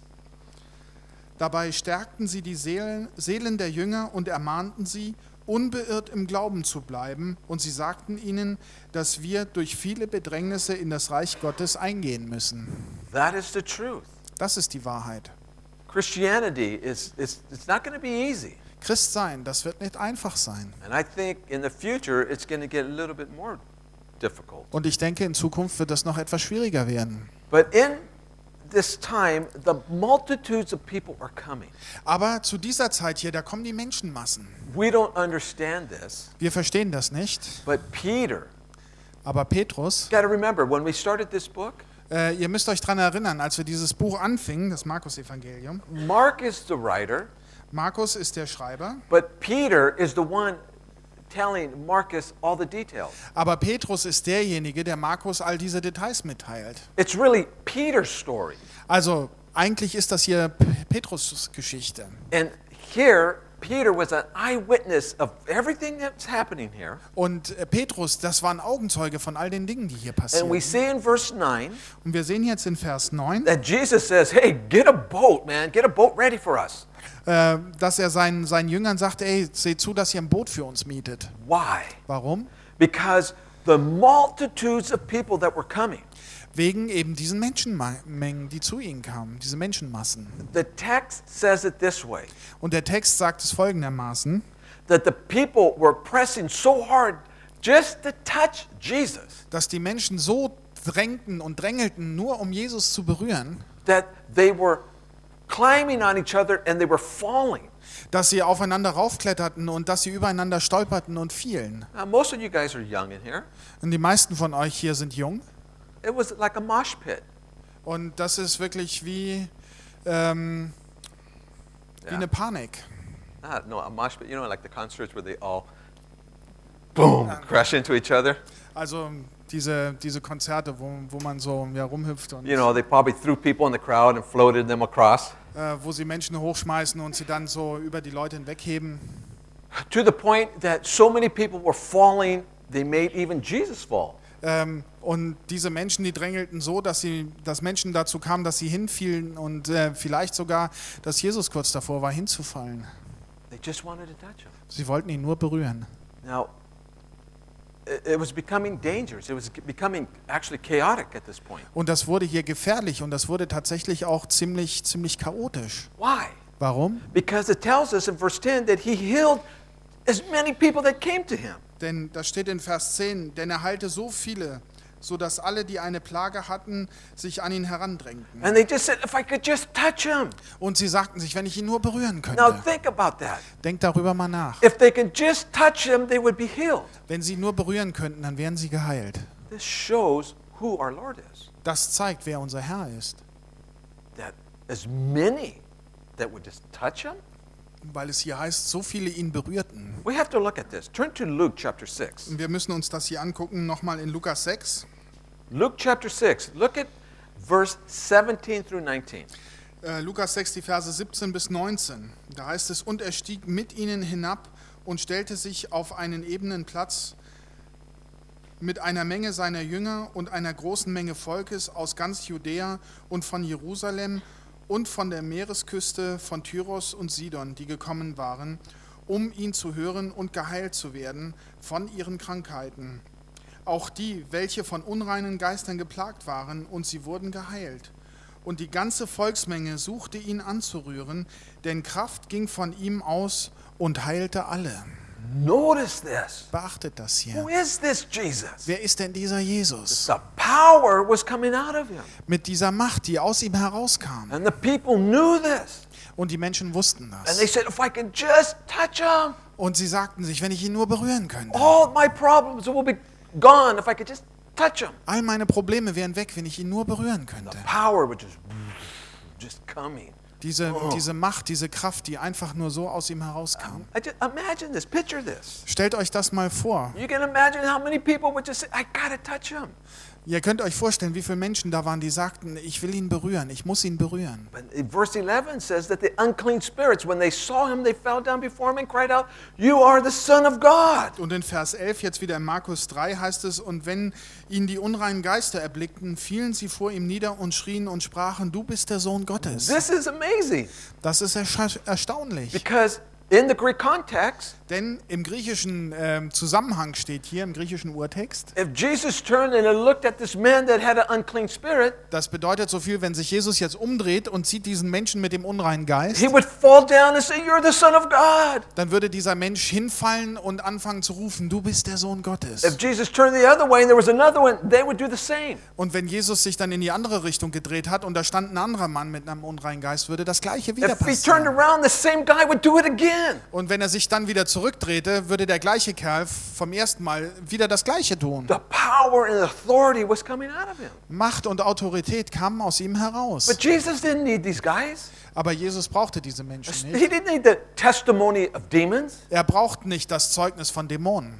Dabei stärkten sie die Seelen, Seelen der Jünger und ermahnten sie, unbeirrt im Glauben zu bleiben, und sie sagten ihnen, dass wir durch viele Bedrängnisse in das Reich Gottes eingehen müssen. That is the truth. Das ist die Wahrheit. Christianity is, is it's not going to be easy. Christ sein, das wird nicht einfach sein. And I think in the future it's going to get a little bit more difficult. Und ich denke, in Zukunft wird das noch etwas schwieriger werden. But in this time, the multitudes of people are coming. Aber zu dieser Zeit hier, da kommen die Menschenmassen. We don't understand this, Wir verstehen das nicht. but Peter, Aber Petrus, you got to remember, when we started this book, äh, ihr müsst euch daran erinnern, als wir dieses Buch anfingen, das Markus-Evangelium, Mark is the writer, Markus ist der Schreiber, but Peter is the one telling Marcus all the details. aber Petrus ist derjenige, der Markus all diese Details mitteilt. It's really Peter's story. Also eigentlich ist das hier P- Petrus' Geschichte. And here, Peter was an eyewitness of everything that's happening here. Und äh, Petrus, das war ein Augenzeuge von all den Dingen, die hier And we passieren. see in verse nine Und wir sehen jetzt in Vers neun, that Jesus says, hey, get a boat, man. Get a boat ready for us. äh, dass er seinen, seinen Jüngern sagt, ey, seht zu, dass ihr ein Boot für uns mietet. Why? Warum? Because the multitudes of people that were coming. Wegen eben diesen Menschenmengen, die zu ihnen kamen, diese Menschenmassen. The text says it this way, Und der Text sagt es folgendermaßen, that the people were pressing so hard just to touch Jesus, dass die Menschen so drängten und drängelten, nur um Jesus zu berühren, that they were climbing on each other and they were falling. dass sie aufeinander raufkletterten und dass sie übereinander stolperten und fielen. Now, most of you guys are young in here. Und die meisten von euch hier sind jung. It was like a mosh pit. Und das ist wirklich wie, ähm, wie Yeah. eine Panik. Ah, no, a mosh pit, you know, like the concerts where they all, boom, crash into each other. Also diese, diese Konzerte, wo, wo man so ja, rumhüpft und You know, they probably threw people in the crowd and floated them across. äh, wo sie Menschen hochschmeißen und sie dann so über die Leute hinwegheben. To the point that so many people were falling they made even Jesus fall. Ähm, und diese Menschen, die drängelten so, dass, sie, dass Menschen dazu kamen, dass sie hinfielen und äh, vielleicht sogar, dass Jesus kurz davor war, hinzufallen. They just wanted to touch him. Sie wollten ihn nur berühren. Now, it, it was becoming dangerous. It was becoming actually chaotic at this point. Und das wurde hier gefährlich und das wurde tatsächlich auch ziemlich, ziemlich chaotisch. Why? Warum? Because it tells us in verse ten that he healed as many people that came to him. Denn das steht in Vers zehn, denn er heilte so viele, sodass alle, die eine Plage hatten, sich an ihn herandrängten. And they just said, if I could just touch him. Und sie sagten sich, wenn ich ihn nur berühren Now könnte. think about that. Denkt darüber mal nach. If they could just touch him, they would be healed. Wenn sie ihn nur berühren könnten, dann wären sie geheilt. This shows who our Lord is. Das zeigt, wer unser Herr ist. That as many that would just touch him. Weil es hier heißt, so viele ihn berührten. We have to look at this. Turn to Luke chapter six. Und wir müssen uns das hier angucken, nochmal in Lukas sechs. Luke chapter six. Look at verse seventeen through nineteen. Äh, Lukas sechs, die Verse siebzehn bis neunzehn. Da heißt es, und er stieg mit ihnen hinab und stellte sich auf einen ebenen Platz mit einer Menge seiner Jünger und einer großen Menge Volkes aus ganz Judäa und von Jerusalem und von der Meeresküste von Tyros und Sidon, die gekommen waren, um ihn zu hören und geheilt zu werden von ihren Krankheiten. Auch die, welche von unreinen Geistern geplagt waren, und sie wurden geheilt. Und die ganze Volksmenge suchte ihn anzurühren, denn Kraft ging von ihm aus und heilte alle. Notice this. Beachtet das Who hier. is this Jesus? Wer ist denn dieser Jesus? The power was coming out of him. Mit dieser Macht, die aus ihm herauskam. And the people knew this. Und die Menschen wussten And das. they said, if I could just touch him, Und sie sagten sich, wenn ich ihn nur berühren könnte. all my problems will be gone if I could just touch him. All meine Probleme wären weg, wenn ich ihn nur berühren könnte. Power would just, just coming. Diese, Oh. diese Macht, diese Kraft, die einfach nur so aus ihm herauskam. I just, imagine this, picture this. Stellt euch das mal vor. You can imagine how many people would just say, I gotta touch him. Ihr könnt euch vorstellen, wie viele Menschen da waren, die sagten, ich will ihn berühren, ich muss ihn berühren. But in verse eleven says that the unclean spirits, when they saw him, they fell down before him and cried out, you are the Son of God. Und in Vers elf, jetzt wieder in Markus drei, heißt es, und wenn ihn die unreinen Geister erblickten, fielen sie vor ihm nieder und schrien und sprachen, du bist der Sohn Gottes. This is amazing Das ist erscha- erstaunlich. because in the Greek context, Denn im griechischen ähm, Zusammenhang steht hier, im griechischen Urtext, if Jesus turned and looked at this man that had an unclean spirit, das bedeutet so viel, wenn sich Jesus jetzt umdreht und sieht diesen Menschen mit dem unreinen Geist, he would fall down and say, you're the Son of God. dann würde dieser Mensch hinfallen und anfangen zu rufen, du bist der Sohn Gottes. If Jesus turned the other way and there was another one, they would do the same. Und wenn Jesus sich dann in die andere Richtung gedreht hat und da stand ein anderer Mann mit einem unreinen Geist, würde das Gleiche wieder If he turned passieren. around, the same guy would do it again. Und wenn er sich dann wieder zurückdrehte, würde der gleiche Kerl vom ersten Mal wieder das Gleiche tun. The power and authority was coming out of him. Macht und Autorität kamen aus ihm heraus. But Jesus didn't need these guys. Aber Jesus brauchte diese Menschen He nicht. didn't need the testimony of demons. Er braucht nicht das Zeugnis von Dämonen.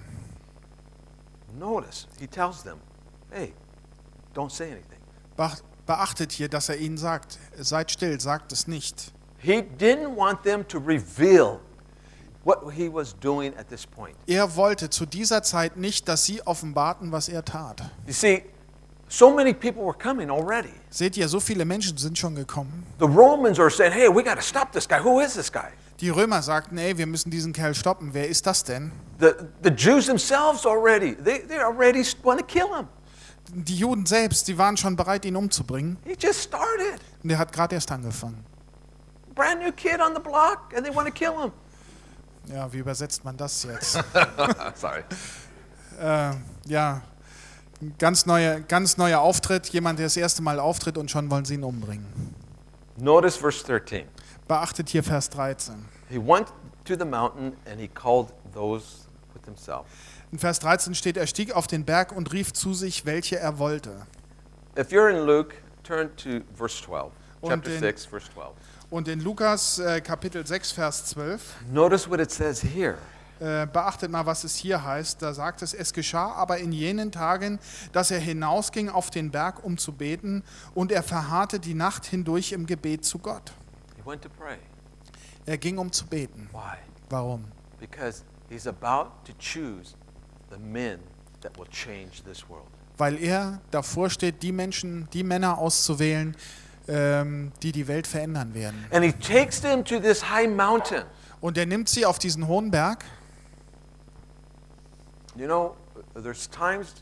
Notice, he tells them, hey, don't say anything. Beach- Beachtet hier, dass er ihnen sagt, seid still, sagt es nicht. He didn't want them to reveal what he was doing at this point. Er wollte zu dieser Zeit nicht, dass sie offenbarten, was er tat. You see, so many people were coming already. Seht ihr, so viele Menschen sind schon gekommen. The Romans are saying, hey, we got to stop this guy. Who is this guy? Die Römer sagten, ey, wir müssen diesen Kerl stoppen. Wer ist das denn? The, the Jews themselves already, they, they already want to kill him. Die Juden selbst, die waren schon bereit, ihn umzubringen. He just started. Und er hat gerade erst angefangen. Brand new kid on the block, and they want to kill him. Ja, wie übersetzt man das jetzt? Sorry. äh, ja, ganz neuer, ganz neuer Auftritt. Jemand, der das erste Mal auftritt und schon wollen sie ihn umbringen. Notice verse thirteen. Beachtet hier Vers dreizehn. He went to the mountain and he called those with himself. In Vers dreizehn steht, er stieg auf den Berg und rief zu sich, welche er wollte. If you're in Luke, turn to verse twelve. Und Chapter in- six, verse twelve. Und in Lukas äh, Kapitel sechs, Vers zwölf, Notice what it says here. äh, beachtet mal, was es hier heißt. Da sagt es, es geschah aber in jenen Tagen, dass er hinausging auf den Berg, um zu beten, und er verharrte die Nacht hindurch im Gebet zu Gott. He went to pray. Er ging, um zu beten. Why? Warum? Because he's about to choose the men that will change this world. Weil er davor steht, die Menschen, die Männer auszuwählen, ähm, die die Welt verändern werden. And he takes them to this high mountain. Und er nimmt sie auf diesen hohen Berg. You know, there's times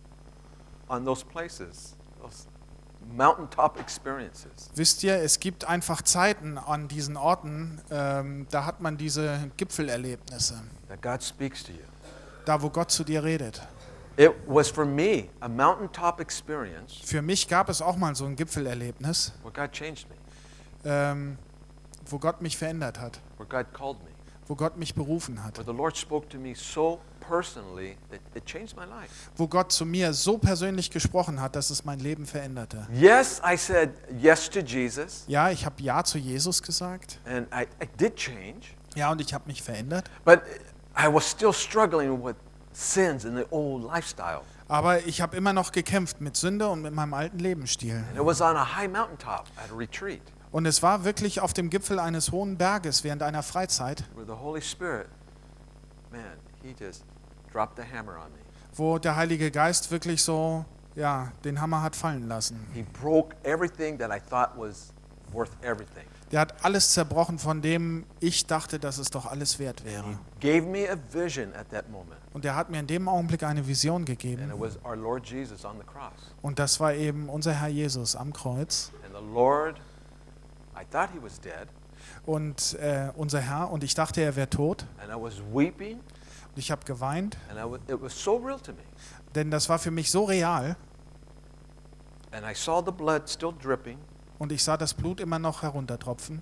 on those places, those mountaintop experiences, Wisst ihr, es gibt einfach Zeiten an diesen Orten, ähm, da hat man diese Gipfelerlebnisse, that God speaks to you. da wo Gott zu dir redet. It was for me a mountaintop experience Für mich gab es auch mal so ein Gipfelerlebnis, where God changed me, ähm, wo Gott mich verändert hat, where God called me, wo Gott mich berufen hat, where the Lord spoke to me so personally that it changed my life. wo Gott zu mir so persönlich gesprochen hat, dass es mein Leben veränderte. Yes, I said yes to Jesus, Ja, ich habe Ja zu Jesus gesagt. and I, I did change, Ja, und ich habe mich verändert. but I was still struggling with sins and the old lifestyle. Aber ich habe immer noch gekämpft mit Sünde und mit meinem alten Lebensstil. And it was on a high mountaintop at a retreat Und es war wirklich auf dem Gipfel eines hohen Berges während einer Freizeit, where the Holy Spirit, man, he just dropped the hammer on me. wo der Heilige Geist wirklich so, ja, den Hammer hat fallen lassen. He broke everything that I thought was worth everything. Der hat alles zerbrochen, von dem ich dachte, dass es doch alles wert He wäre. gave me a vision at that moment, Und er hat mir in dem Augenblick eine Vision and gegeben. it was our Lord Jesus on the cross. Und das war eben unser Herr Jesus am Kreuz. And the Lord, I thought he was dead, Und äh, unser Herr, und ich dachte, er wäre tot. and I was weeping, Und ich habe geweint, and I was, it was so real to me. denn das war für mich so real. And I saw the blood still dripping, Und ich sah das Blut immer noch heruntertropfen.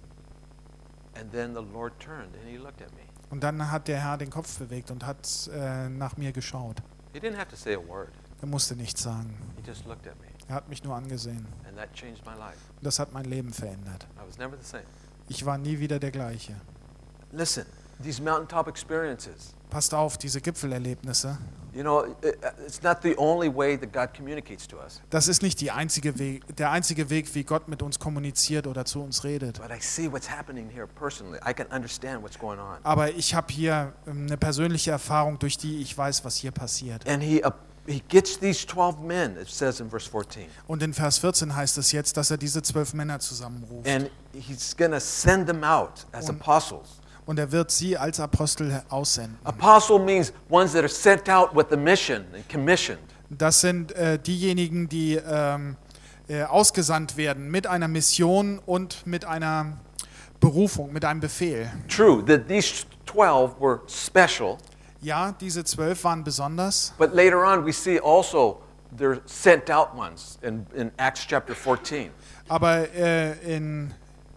and then the Lord turned and he looked at me. Und dann hat der Herr den Kopf bewegt und hat äh, nach mir geschaut. He didn't have to say a word. Er musste nichts sagen. He just looked at me, Er hat mich nur angesehen. and that changed my life. Und das hat mein Leben verändert. I was never the same. Ich war nie wieder der gleiche. Listen, these mountaintop experiences, Passt auf, diese Gipfelerlebnisse, you know, it, it's not the only way that God communicates to us, das ist nicht die einzige Weg, der einzige Weg, wie Gott mit uns kommuniziert oder zu uns redet. but I see what's happening here personally. I can understand what's going on. Aber ich habe hier ähm, eine persönliche Erfahrung, durch die ich weiß, was hier passiert. And he, uh, he gets these twelve men, it says in verse fourteen, Und in Vers vierzehn heißt es jetzt, dass er diese zwölf Männer zusammenruft. and he's going to send them out as Und- apostles. Und er wird sie als Apostel aussenden. Apostle means ones that are sent out with a mission and commissioned. Das sind äh, diejenigen, die ähm, äh, ausgesandt werden mit einer Mission und mit einer Berufung, mit einem Befehl. True, that these twelve were special, Ja, diese zwölf waren besonders, but later on we see also they're sent out ones in, in Acts chapter fourteen. aber äh, in,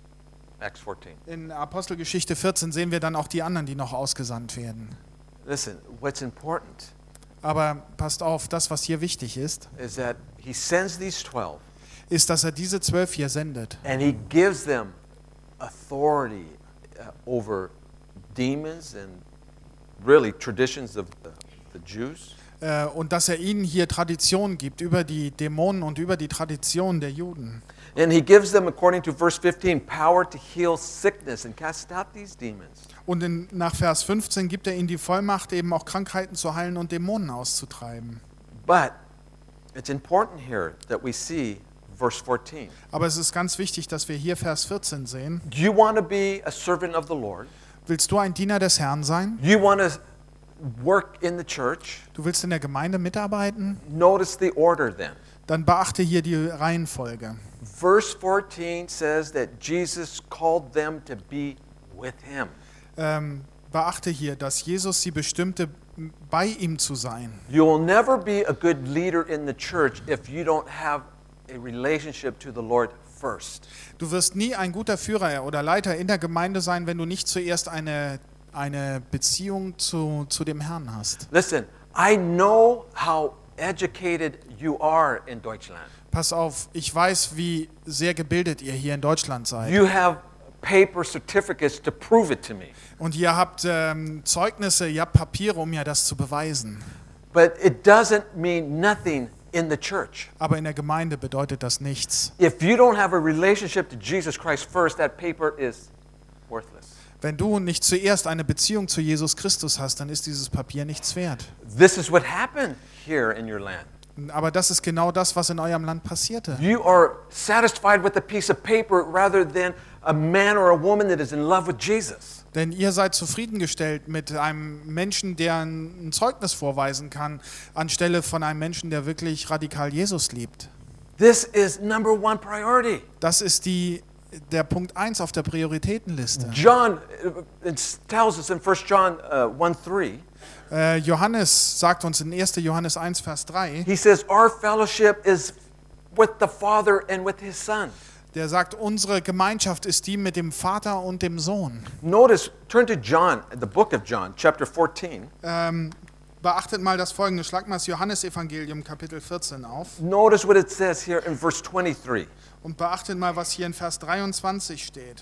Acts fourteen. in Apostelgeschichte vierzehn sehen wir dann auch die anderen, die noch ausgesandt werden. Listen, what's important Aber passt auf, das, was hier wichtig ist, is that he sends these twelve ist, dass er diese zwölf hier sendet. and he gives them authority uh, over demons and really traditions of the, the Jews. Äh, und dass er ihnen hier Tradition gibt über die Dämonen und über die Tradition der Juden. And he gives them, according to verse fifteen, power to heal sickness and cast out these demons. Und in, nach Vers fünfzehn gibt er ihnen die Vollmacht, eben auch Krankheiten zu heilen und Dämonen auszutreiben. But it's important here that we see verse fourteen. Aber es ist ganz wichtig, dass wir hier Vers vierzehn sehen. Do you want to be a servant of the Lord? Willst du ein Diener des Herrn sein? You want to work in the church? Du willst in der Gemeinde mitarbeiten? Notice the order then. Dann beachte hier die Reihenfolge. Verse fourteen says that Jesus called them to be with him. Ähm, beachte hier, dass Jesus sie bestimmte, bei ihm zu sein. You will never be a good leader in the church if you don't have a relationship to the Lord first. Du wirst nie ein guter Führer oder Leiter in der Gemeinde sein, wenn du nicht zuerst eine, eine Beziehung zu, zu dem Herrn hast. Listen, I know how educated you are in Deutschland. Pass auf, ich weiß, wie sehr gebildet ihr hier in Deutschland seid. You have paper certificates to prove it to me. Und ihr habt ähm, Zeugnisse, ihr habt Papiere, um mir das zu beweisen. But it doesn't mean nothing in the church. Aber in der Gemeinde bedeutet das nichts. If you don't have a relationship to Jesus Christ first, that paper is worthless. Wenn du nicht zuerst eine Beziehung zu Jesus Christus hast, dann ist dieses Papier nichts wert. This is what happened here in your land. Aber das ist genau das, was in eurem Land passierte. You are satisfied with a piece of paper rather than a man or a woman that is in love with Jesus. Denn ihr seid zufriedengestellt mit einem Menschen, der ein Zeugnis vorweisen kann, anstelle von einem Menschen, der wirklich radikal Jesus liebt. This is number one priority. Das ist die, der Punkt eins auf der Prioritätenliste. John uh, it tells us in First John uh, one three, Äh, Johannes sagt uns in erster Johannes eins, Vers drei, he says, our fellowship is with the Father and with His Son. der sagt, unsere Gemeinschaft ist die mit dem Vater und dem Sohn. Notice, turn to John, the book of John, chapter fourteen. Ähm, beachtet mal das Folgende, schlag mal das Johannesevangelium Kapitel vierzehn auf Notice what it says here in verse twenty-three. und beachtet mal, was hier in Vers dreiundzwanzig steht.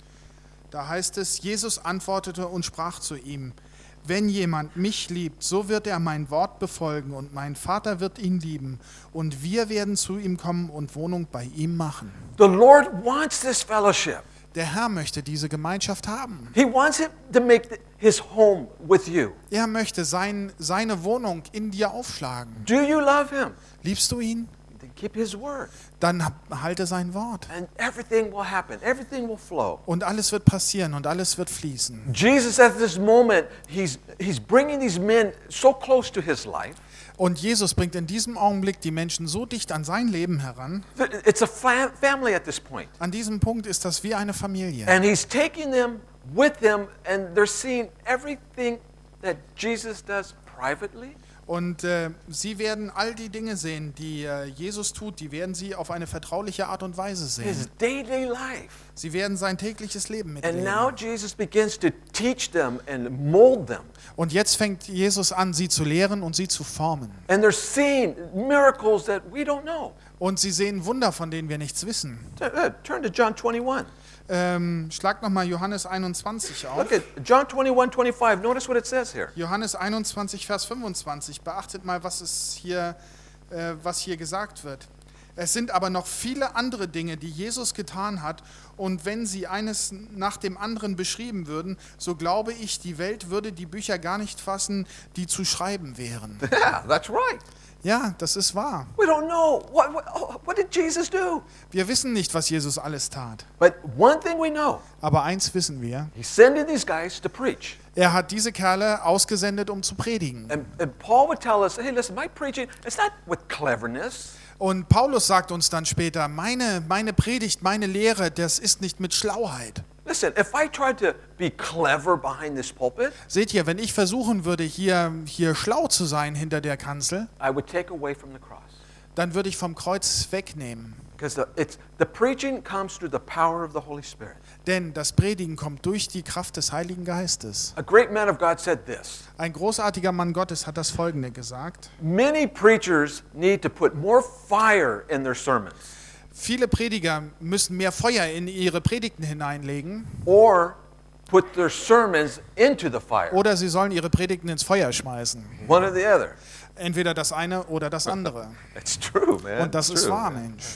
Da heißt es, Jesus antwortete und sprach zu ihm, wenn jemand mich liebt, so wird er mein Wort befolgen und mein Vater wird ihn lieben und wir werden zu ihm kommen und Wohnung bei ihm machen. The Lord wants this fellowship. Der Herr möchte diese Gemeinschaft haben. He wants him to make his home with you. Er möchte sein, seine Wohnung in dir aufschlagen. Do you love him? Liebst du ihn? Then keep his word. Dann halte sein Wort. And everything will happen. Everything will flow. Und alles wird passieren und alles wird fließen. Jesus at this moment, he's, he's bringing these men so close to his life. Und Jesus bringt in diesem Augenblick die Menschen so dicht an sein Leben heran. It's a fa- family at this point. An diesem Punkt ist das wie eine Familie. And he's taking them with him and they're seeing everything that Jesus does privately. Und äh, sie werden all die Dinge sehen, die äh, Jesus tut, die werden sie auf eine vertrauliche Art und Weise His sehen. daily life. Sie werden sein tägliches Leben And now mitleben. Jesus begins to teach them and mold them. Und jetzt fängt Jesus an, sie zu lehren und sie zu formen. And they're seeing miracles that we don't know. Und sie sehen Wunder, von denen wir nichts wissen. T- uh, Turn to John twenty-one. Ähm, schlag nochmal Johannes einundzwanzig auf. Look at John twenty-one, twenty-five. Notice what it says here. Johannes einundzwanzig, Vers fünfundzwanzig. Beachtet mal, was, es hier, äh, was hier gesagt wird. Es sind aber noch viele andere Dinge, die Jesus getan hat. Und wenn sie eines nach dem anderen beschrieben würden, so glaube ich, die Welt würde die Bücher gar nicht fassen, die zu schreiben wären. Yeah, that's right. Ja, das ist wahr. We don't know. What, what, oh, what did Jesus do? Wir wissen nicht, was Jesus alles tat. But one thing we know, Aber eins wissen wir. he's sending these guys to preach. Er hat diese Kerle ausgesendet, um zu predigen. And, and Paul would tell us, hey, listen, my preaching, it's not with cleverness. Und Paulus sagt uns dann später, meine, meine Predigt, meine Lehre, das ist nicht mit Schlauheit. Listen, if I tried to be clever behind this pulpit, Seht ihr, wenn ich versuchen würde, hier, hier schlau zu sein hinter der Kanzel, I would take away from the cross. dann würde ich vom Kreuz wegnehmen. Because the, it's, the preaching comes through the power of the Holy Spirit. Denn das Predigen kommt durch die Kraft des Heiligen Geistes. A great man of God said this. Ein großartiger Mann Gottes hat das Folgende gesagt. Many preachers need to put more fire in their sermons Viele Prediger müssen mehr Feuer in ihre Predigten hineinlegen or put their sermons into the fire. oder sie sollen ihre Predigten ins Feuer schmeißen. One or the other. Entweder das eine oder das andere. It's true, man. Und das It's ist true. wahr, Mensch.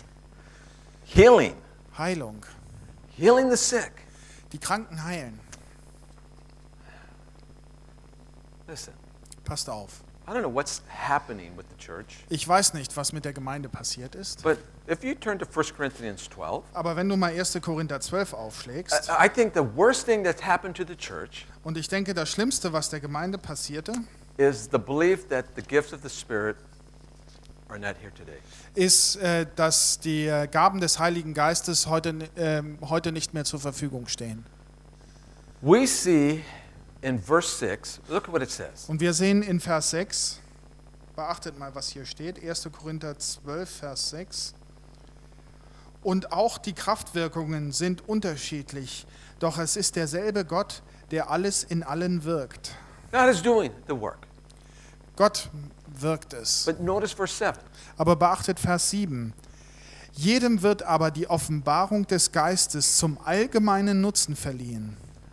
Healing. Heilung. Healing the sick. Die Kranken heilen. Listen, Passt auf. I don't know what's happening with the church, Ich weiß nicht, was mit der Gemeinde passiert ist. but if you turn to First Corinthians twelve, Aber wenn du mal erster Korinther zwölf aufschlägst, I I think the worst thing that's happened to the church und ich denke, das Schlimmste, was der Gemeinde passierte, is the belief that the gifts of the Spirit are not here today. ist, äh, dass die äh, Gaben des Heiligen Geistes heute, ähm, heute nicht mehr zur Verfügung stehen. We see in verse six, look at what it says. Und wir sehen in Vers sechs, beachtet mal, was hier steht, erster Korinther zwölf, Vers sechs. Und auch die Kraftwirkungen sind unterschiedlich, doch es ist derselbe Gott, der alles in allen wirkt. God is doing the work. Gott wirkt es. But notice verse seven. Aber beachtet Vers sieben. Jedem wird aber die Offenbarung des Geistes zum allgemeinen Nutzen verliehen.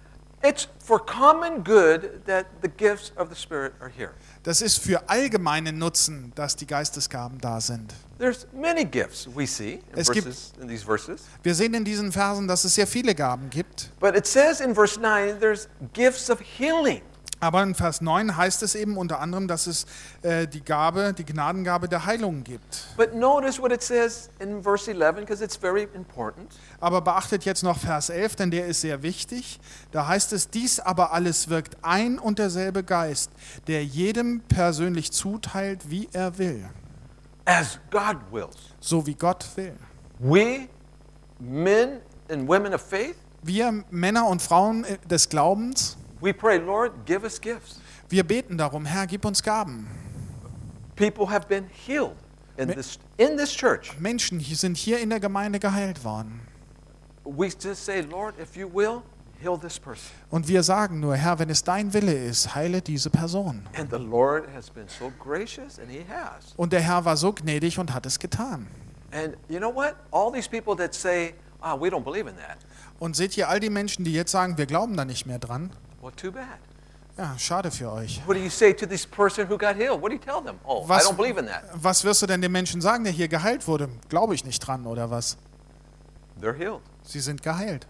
It's for common good that the gifts of the Spirit are here. Das ist für allgemeinen Nutzen, dass die Geistesgaben da sind. There's many gifts we see in, Es gibt- verses, in these verses. Wir sehen in diesen Versen, dass es sehr viele Gaben gibt. But it says in verse nine, there's gifts of healing. Aber in Vers neun heißt es eben unter anderem, dass es äh, die Gabe, die Gnadengabe der Heilung gibt. But notice what it says in verse eleven, because it's very important. Aber beachtet jetzt noch Vers elf, denn der ist sehr wichtig. Da heißt es, dies aber alles wirkt ein und derselbe Geist, der jedem persönlich zuteilt, wie er will, As God wills. so wie Gott will. We, men and women of faith, Wir Männer und Frauen des Glaubens, we pray, Lord, give us gifts. wir beten darum, Herr, gib uns Gaben. People have been healed in this, in this church. Menschen hier sind hier in der Gemeinde geheilt worden. We just say, Lord, if you will, heal this person. Und wir sagen nur, Herr, wenn es dein Wille ist, heile diese Person. And the Lord has been so gracious, and He has. Und der Herr war so gnädig und hat es getan. And you know what? All these people that say, ah, we don't believe in that. Und seht ihr all die Menschen, die jetzt sagen, wir glauben da nicht mehr dran? Well, too bad. Ja, schade für euch. What do you say to this person who got healed? What do you tell them? Oh, I Was, don't believe in that. was wirst du denn dem Menschen sagen, der hier geheilt wurde? Glaube ich nicht dran oder was? They're healed. Sie sind geheilt.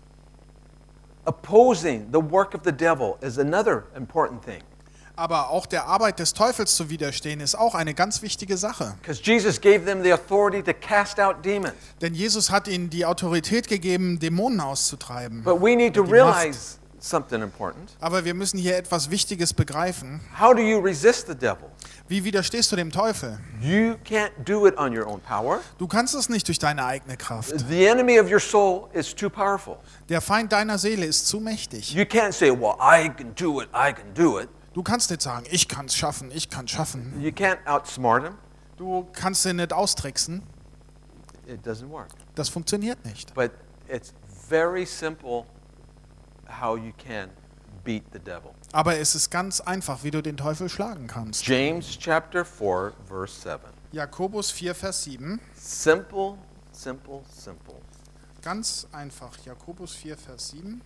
Opposing the work of the devil is another important thing. Aber auch der Arbeit des Teufels zu widerstehen, ist auch eine ganz wichtige Sache. Because Jesus gave them the authority to cast out demons. Denn Jesus hat ihnen die Autorität gegeben, Dämonen auszutreiben. But we need to Die Macht. realize something important. Aber wir müssen hier etwas Wichtiges begreifen. How do you resist the devil? Wie widerstehst du dem Teufel? You can't do it on your own power. Du kannst es nicht durch deine eigene Kraft. The enemy of your soul is too powerful. Der Feind deiner Seele ist zu mächtig. You can't say, well, I can do it, I can do it. Du kannst nicht sagen, ich kann es schaffen, ich kann es schaffen. You can't outsmart him. Du kannst ihn nicht austricksen. It doesn't work. Das funktioniert nicht. But it's very simple how you can beat the devil. Aber es ist ganz einfach, wie du den Teufel schlagen kannst. James chapter four, verse seven. Jakobus vier, Vers sieben. Simple, simple, simple. Ganz einfach. Jakobus vier, Vers sieben.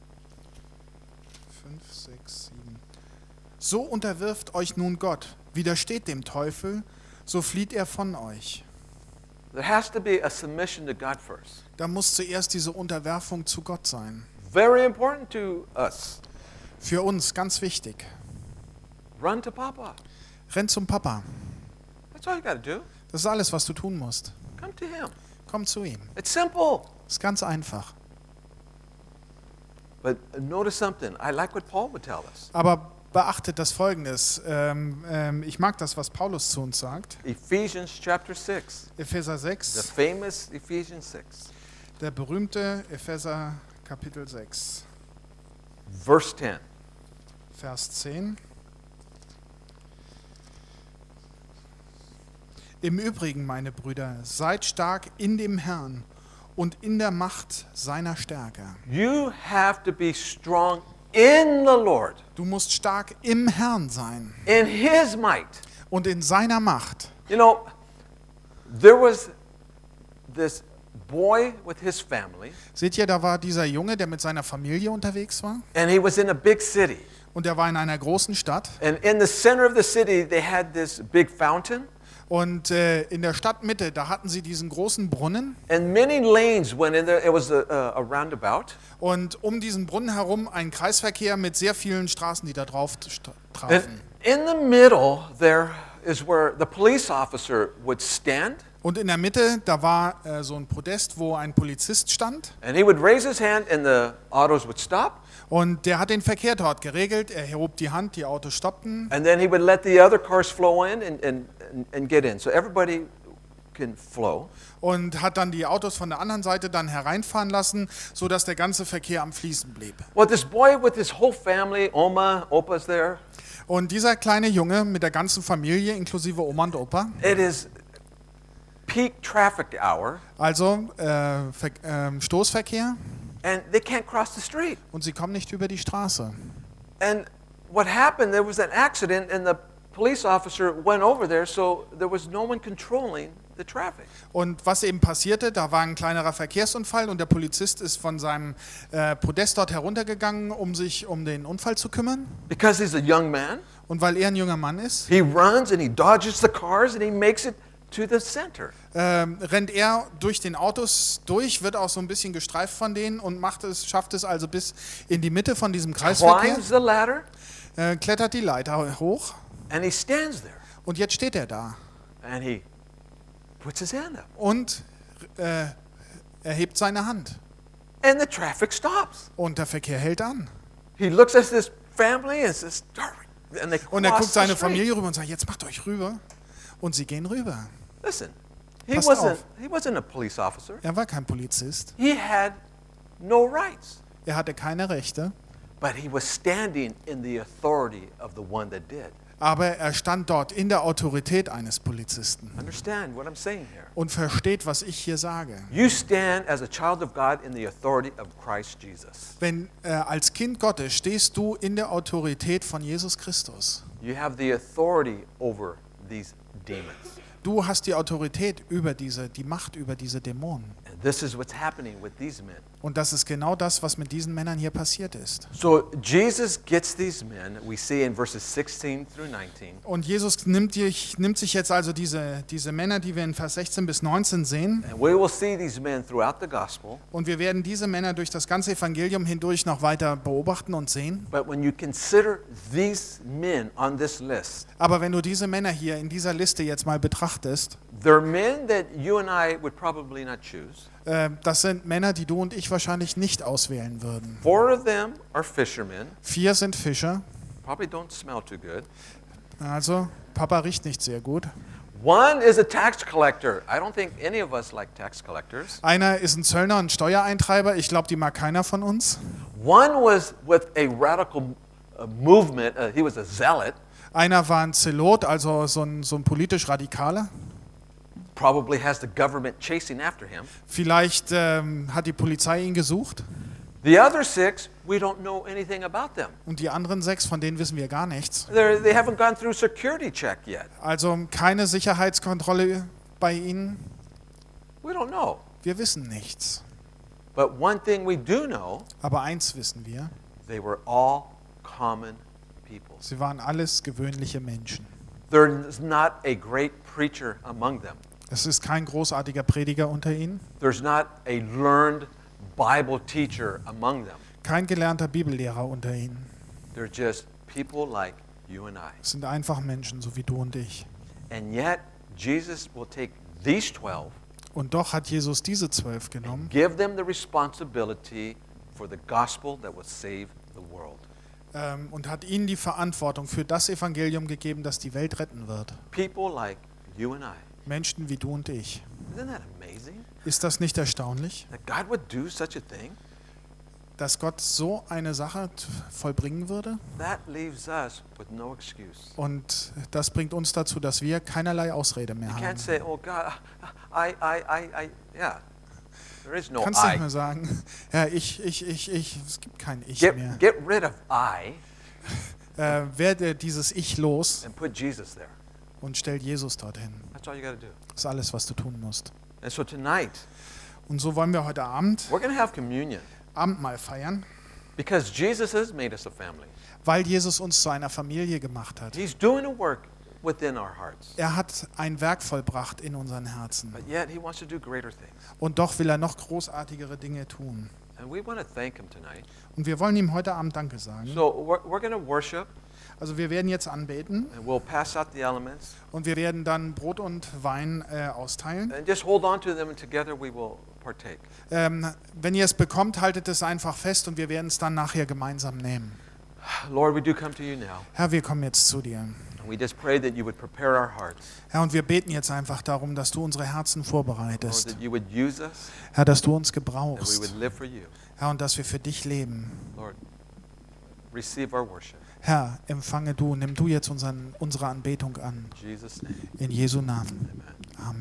fünf, sechs, sieben. So unterwirft euch nun Gott, widersteht dem Teufel, so flieht er von euch. There has to be a submission to God first. Da muss zuerst diese Unterwerfung zu Gott sein. Very important to us. Für uns ganz wichtig. Run to Papa. Renn zum Papa. That's all you got to do. Das ist alles, was du tun musst. Come to Him. Komm zu ihm. It's simple. Ist ganz einfach. But notice something. I like what Paul would tell us. Aber beachtet das Folgendes. Ähm, ähm, ich mag das, was Paulus zu uns sagt. Ephesians chapter six. Epheser The sechs, famous Ephesians six. der berühmte Epheser Kapitel sechs, Verse ten. Vers zehn. Im Übrigen, meine Brüder, seid stark in dem Herrn und in der Macht seiner Stärke. You have to be strong in the Lord, Du musst stark im Herrn sein in His might. und in seiner Macht. You know, there was this boy with his family, Seht ihr, da war dieser Junge, der mit seiner Familie unterwegs war. and he was in a big city. Und er war in einer großen Stadt. And in the center of the city, they had this big fountain, Und äh, in der Stadtmitte, da hatten sie diesen großen Brunnen. and many lanes went in there. It was a, a, a roundabout. Und um diesen Brunnen herum ein Kreisverkehr mit sehr vielen Straßen, die da drauf st- And trafen. in the middle, there is where the police officer would stand, Und in der Mitte, da war äh, so ein Podest, wo ein Polizist stand. and he would raise his hand, and the autos would stop. Und der hat den Verkehr dort geregelt. Er hob die Hand, die Autos stoppten. And then he would let the other cars flow in and, and, and, and get in. So everybody can flow. Und hat dann die Autos von der anderen Seite dann hereinfahren lassen, sodass der ganze Verkehr am Fließen blieb. Well, this boy with his whole family, Oma, Opa's there. Und dieser kleine Junge mit der ganzen Familie, inklusive Oma und Opa, It is peak traffic hour, also äh, Ver ähm, Stoßverkehr, and they can't cross the street. und sie kommen nicht über die Straße. And what happened, there was an accident, and the police officer went over there, so there was no one controlling the traffic. Und was eben passierte, da war ein kleinerer Verkehrsunfall und der Polizist ist von seinem äh, Podest dort heruntergegangen, um sich um den Unfall zu kümmern. Because he's a young man, Und weil er ein junger Mann ist, he runs and he dodges the cars and he makes it to the center. ähm, rennt er durch den Autos durch, wird auch so ein bisschen gestreift von denen und macht es, schafft es also bis in die Mitte von diesem Kreisverkehr, Climbs the ladder äh, klettert die Leiter hoch and he stands there und jetzt steht er da and he puts his hand up und äh, erhebt seine Hand and the traffic stops. und der Verkehr hält an. He looks at this family and says, "Hurry," and they Und er cross guckt the seine street. Familie rüber und sagt, jetzt macht euch rüber. Und sie gehen rüber. Listen, he Passt wasn't, auf. he wasn't a police officer. Er war kein Polizist. He had no rights. Er hatte keine Rechte. But he was standing in the authority of the one that did. Aber er stand dort in der Autorität eines Polizisten Understand what I'm saying here. und versteht, was ich hier sage. You stand as a child of God in the authority of Christ Jesus. Wenn äh, als Kind Gottes stehst du in der Autorität von Jesus Christus. You have the authority over these demons. Du hast die Autorität über diese, die Macht über diese Dämonen. And this is what's happening with these men. Und das ist genau das, was mit diesen Männern hier passiert ist. So Jesus gets these men, we see in verses sixteen through nineteen. Und Jesus nimmt, die, nimmt sich jetzt also diese, diese Männer, die wir in Vers sechzehn bis neunzehn sehen, And we will see these men throughout the gospel. und wir werden diese Männer durch das ganze Evangelium hindurch noch weiter beobachten und sehen. But when you consider these men on this list, Aber wenn du diese Männer hier in dieser Liste jetzt mal betrachtest, they're men that you and I would probably not choose. äh, das sind Männer, die du und ich wahrscheinlich nicht auswählen würden. Four of them are fishermen. Vier sind Fischer, Probably don't smell too good. also Papa riecht nicht sehr gut. One is a tax collector. I don't think any of us like tax collectors. Einer ist ein Zöllner und Steuereintreiber, ich glaube, die mag keiner von uns. One was with a radical uh, movement. Uh, he was a zealot. Einer war ein Zelot, also so ein, so ein politisch Radikaler. Probably has the government chasing after him. Vielleicht ähm, hat die Polizei ihn gesucht. The other six, we don't know anything about them. Und die anderen sechs, von denen wissen wir gar nichts. They're, they haven't gone through security check yet. Also keine Sicherheitskontrolle bei ihnen. We don't know. Wir wissen nichts. But one thing we do know, Aber eins wissen wir, they were all common people. sie waren alles gewöhnliche Menschen. There's not a great preacher among them. Es ist kein großartiger Prediger unter ihnen, There's not a learned Bible teacher among them. kein gelernter Bibellehrer unter ihnen. They're just people like you and I. Es sind einfach Menschen, so wie du und ich. And yet, Jesus will take these twelve, Und doch hat Jesus diese zwölf genommen give them the responsibility for the gospel that will save the world. ähm, und hat ihnen die Verantwortung für das Evangelium gegeben, das die Welt retten wird. People like you and I. Menschen wie du und ich. Isn't that amazing? Ist das nicht erstaunlich, That God would do such a thing? dass Gott so eine Sache t- vollbringen würde? That leaves us with no excuse. Und das bringt uns dazu, dass wir keinerlei Ausrede mehr You haben. can't say, oh God, I, I, I, I, yeah. There is Du no kannst nicht I. mehr sagen, ja, ich, ich, ich, ich, es gibt kein Ich Get, mehr. get rid of I Äh, werde dieses Ich los and put Jesus there. und stell Jesus dorthin. That's all you got to do. Das ist alles, was du tun musst. And so tonight, Und so wollen wir heute Abend we're going to have communion Abendmahl feiern, because Jesus has made us a family. weil Jesus uns zu einer Familie gemacht hat. He's doing a work within our hearts. Er hat ein Werk vollbracht in unseren Herzen. But yet, He wants to do greater things. Und doch will er noch großartigere Dinge tun. And we want to thank Him tonight. Und wir wollen ihm heute Abend Danke sagen. So we're, we're going to worship, Also wir werden jetzt anbeten and we'll pass out the elements. und wir werden dann Brot und Wein äh, austeilen. And just hold on to them, and together we will partake. Ähm, wenn ihr es bekommt, haltet es einfach fest und wir werden es dann nachher gemeinsam nehmen. Lord, we do come to you now. Herr, wir kommen jetzt zu dir. And we just pray that you would prepare our hearts. Herr, und wir beten jetzt einfach darum, dass du unsere Herzen Lord, vorbereitest. that you would use us, Herr, dass du uns and we gebrauchst. would live for you. Herr, und dass wir für dich leben. Lord, receive our worship. Herr, empfange du, nimm du jetzt unseren, unsere Anbetung an. In Jesus' name. In Jesu Namen.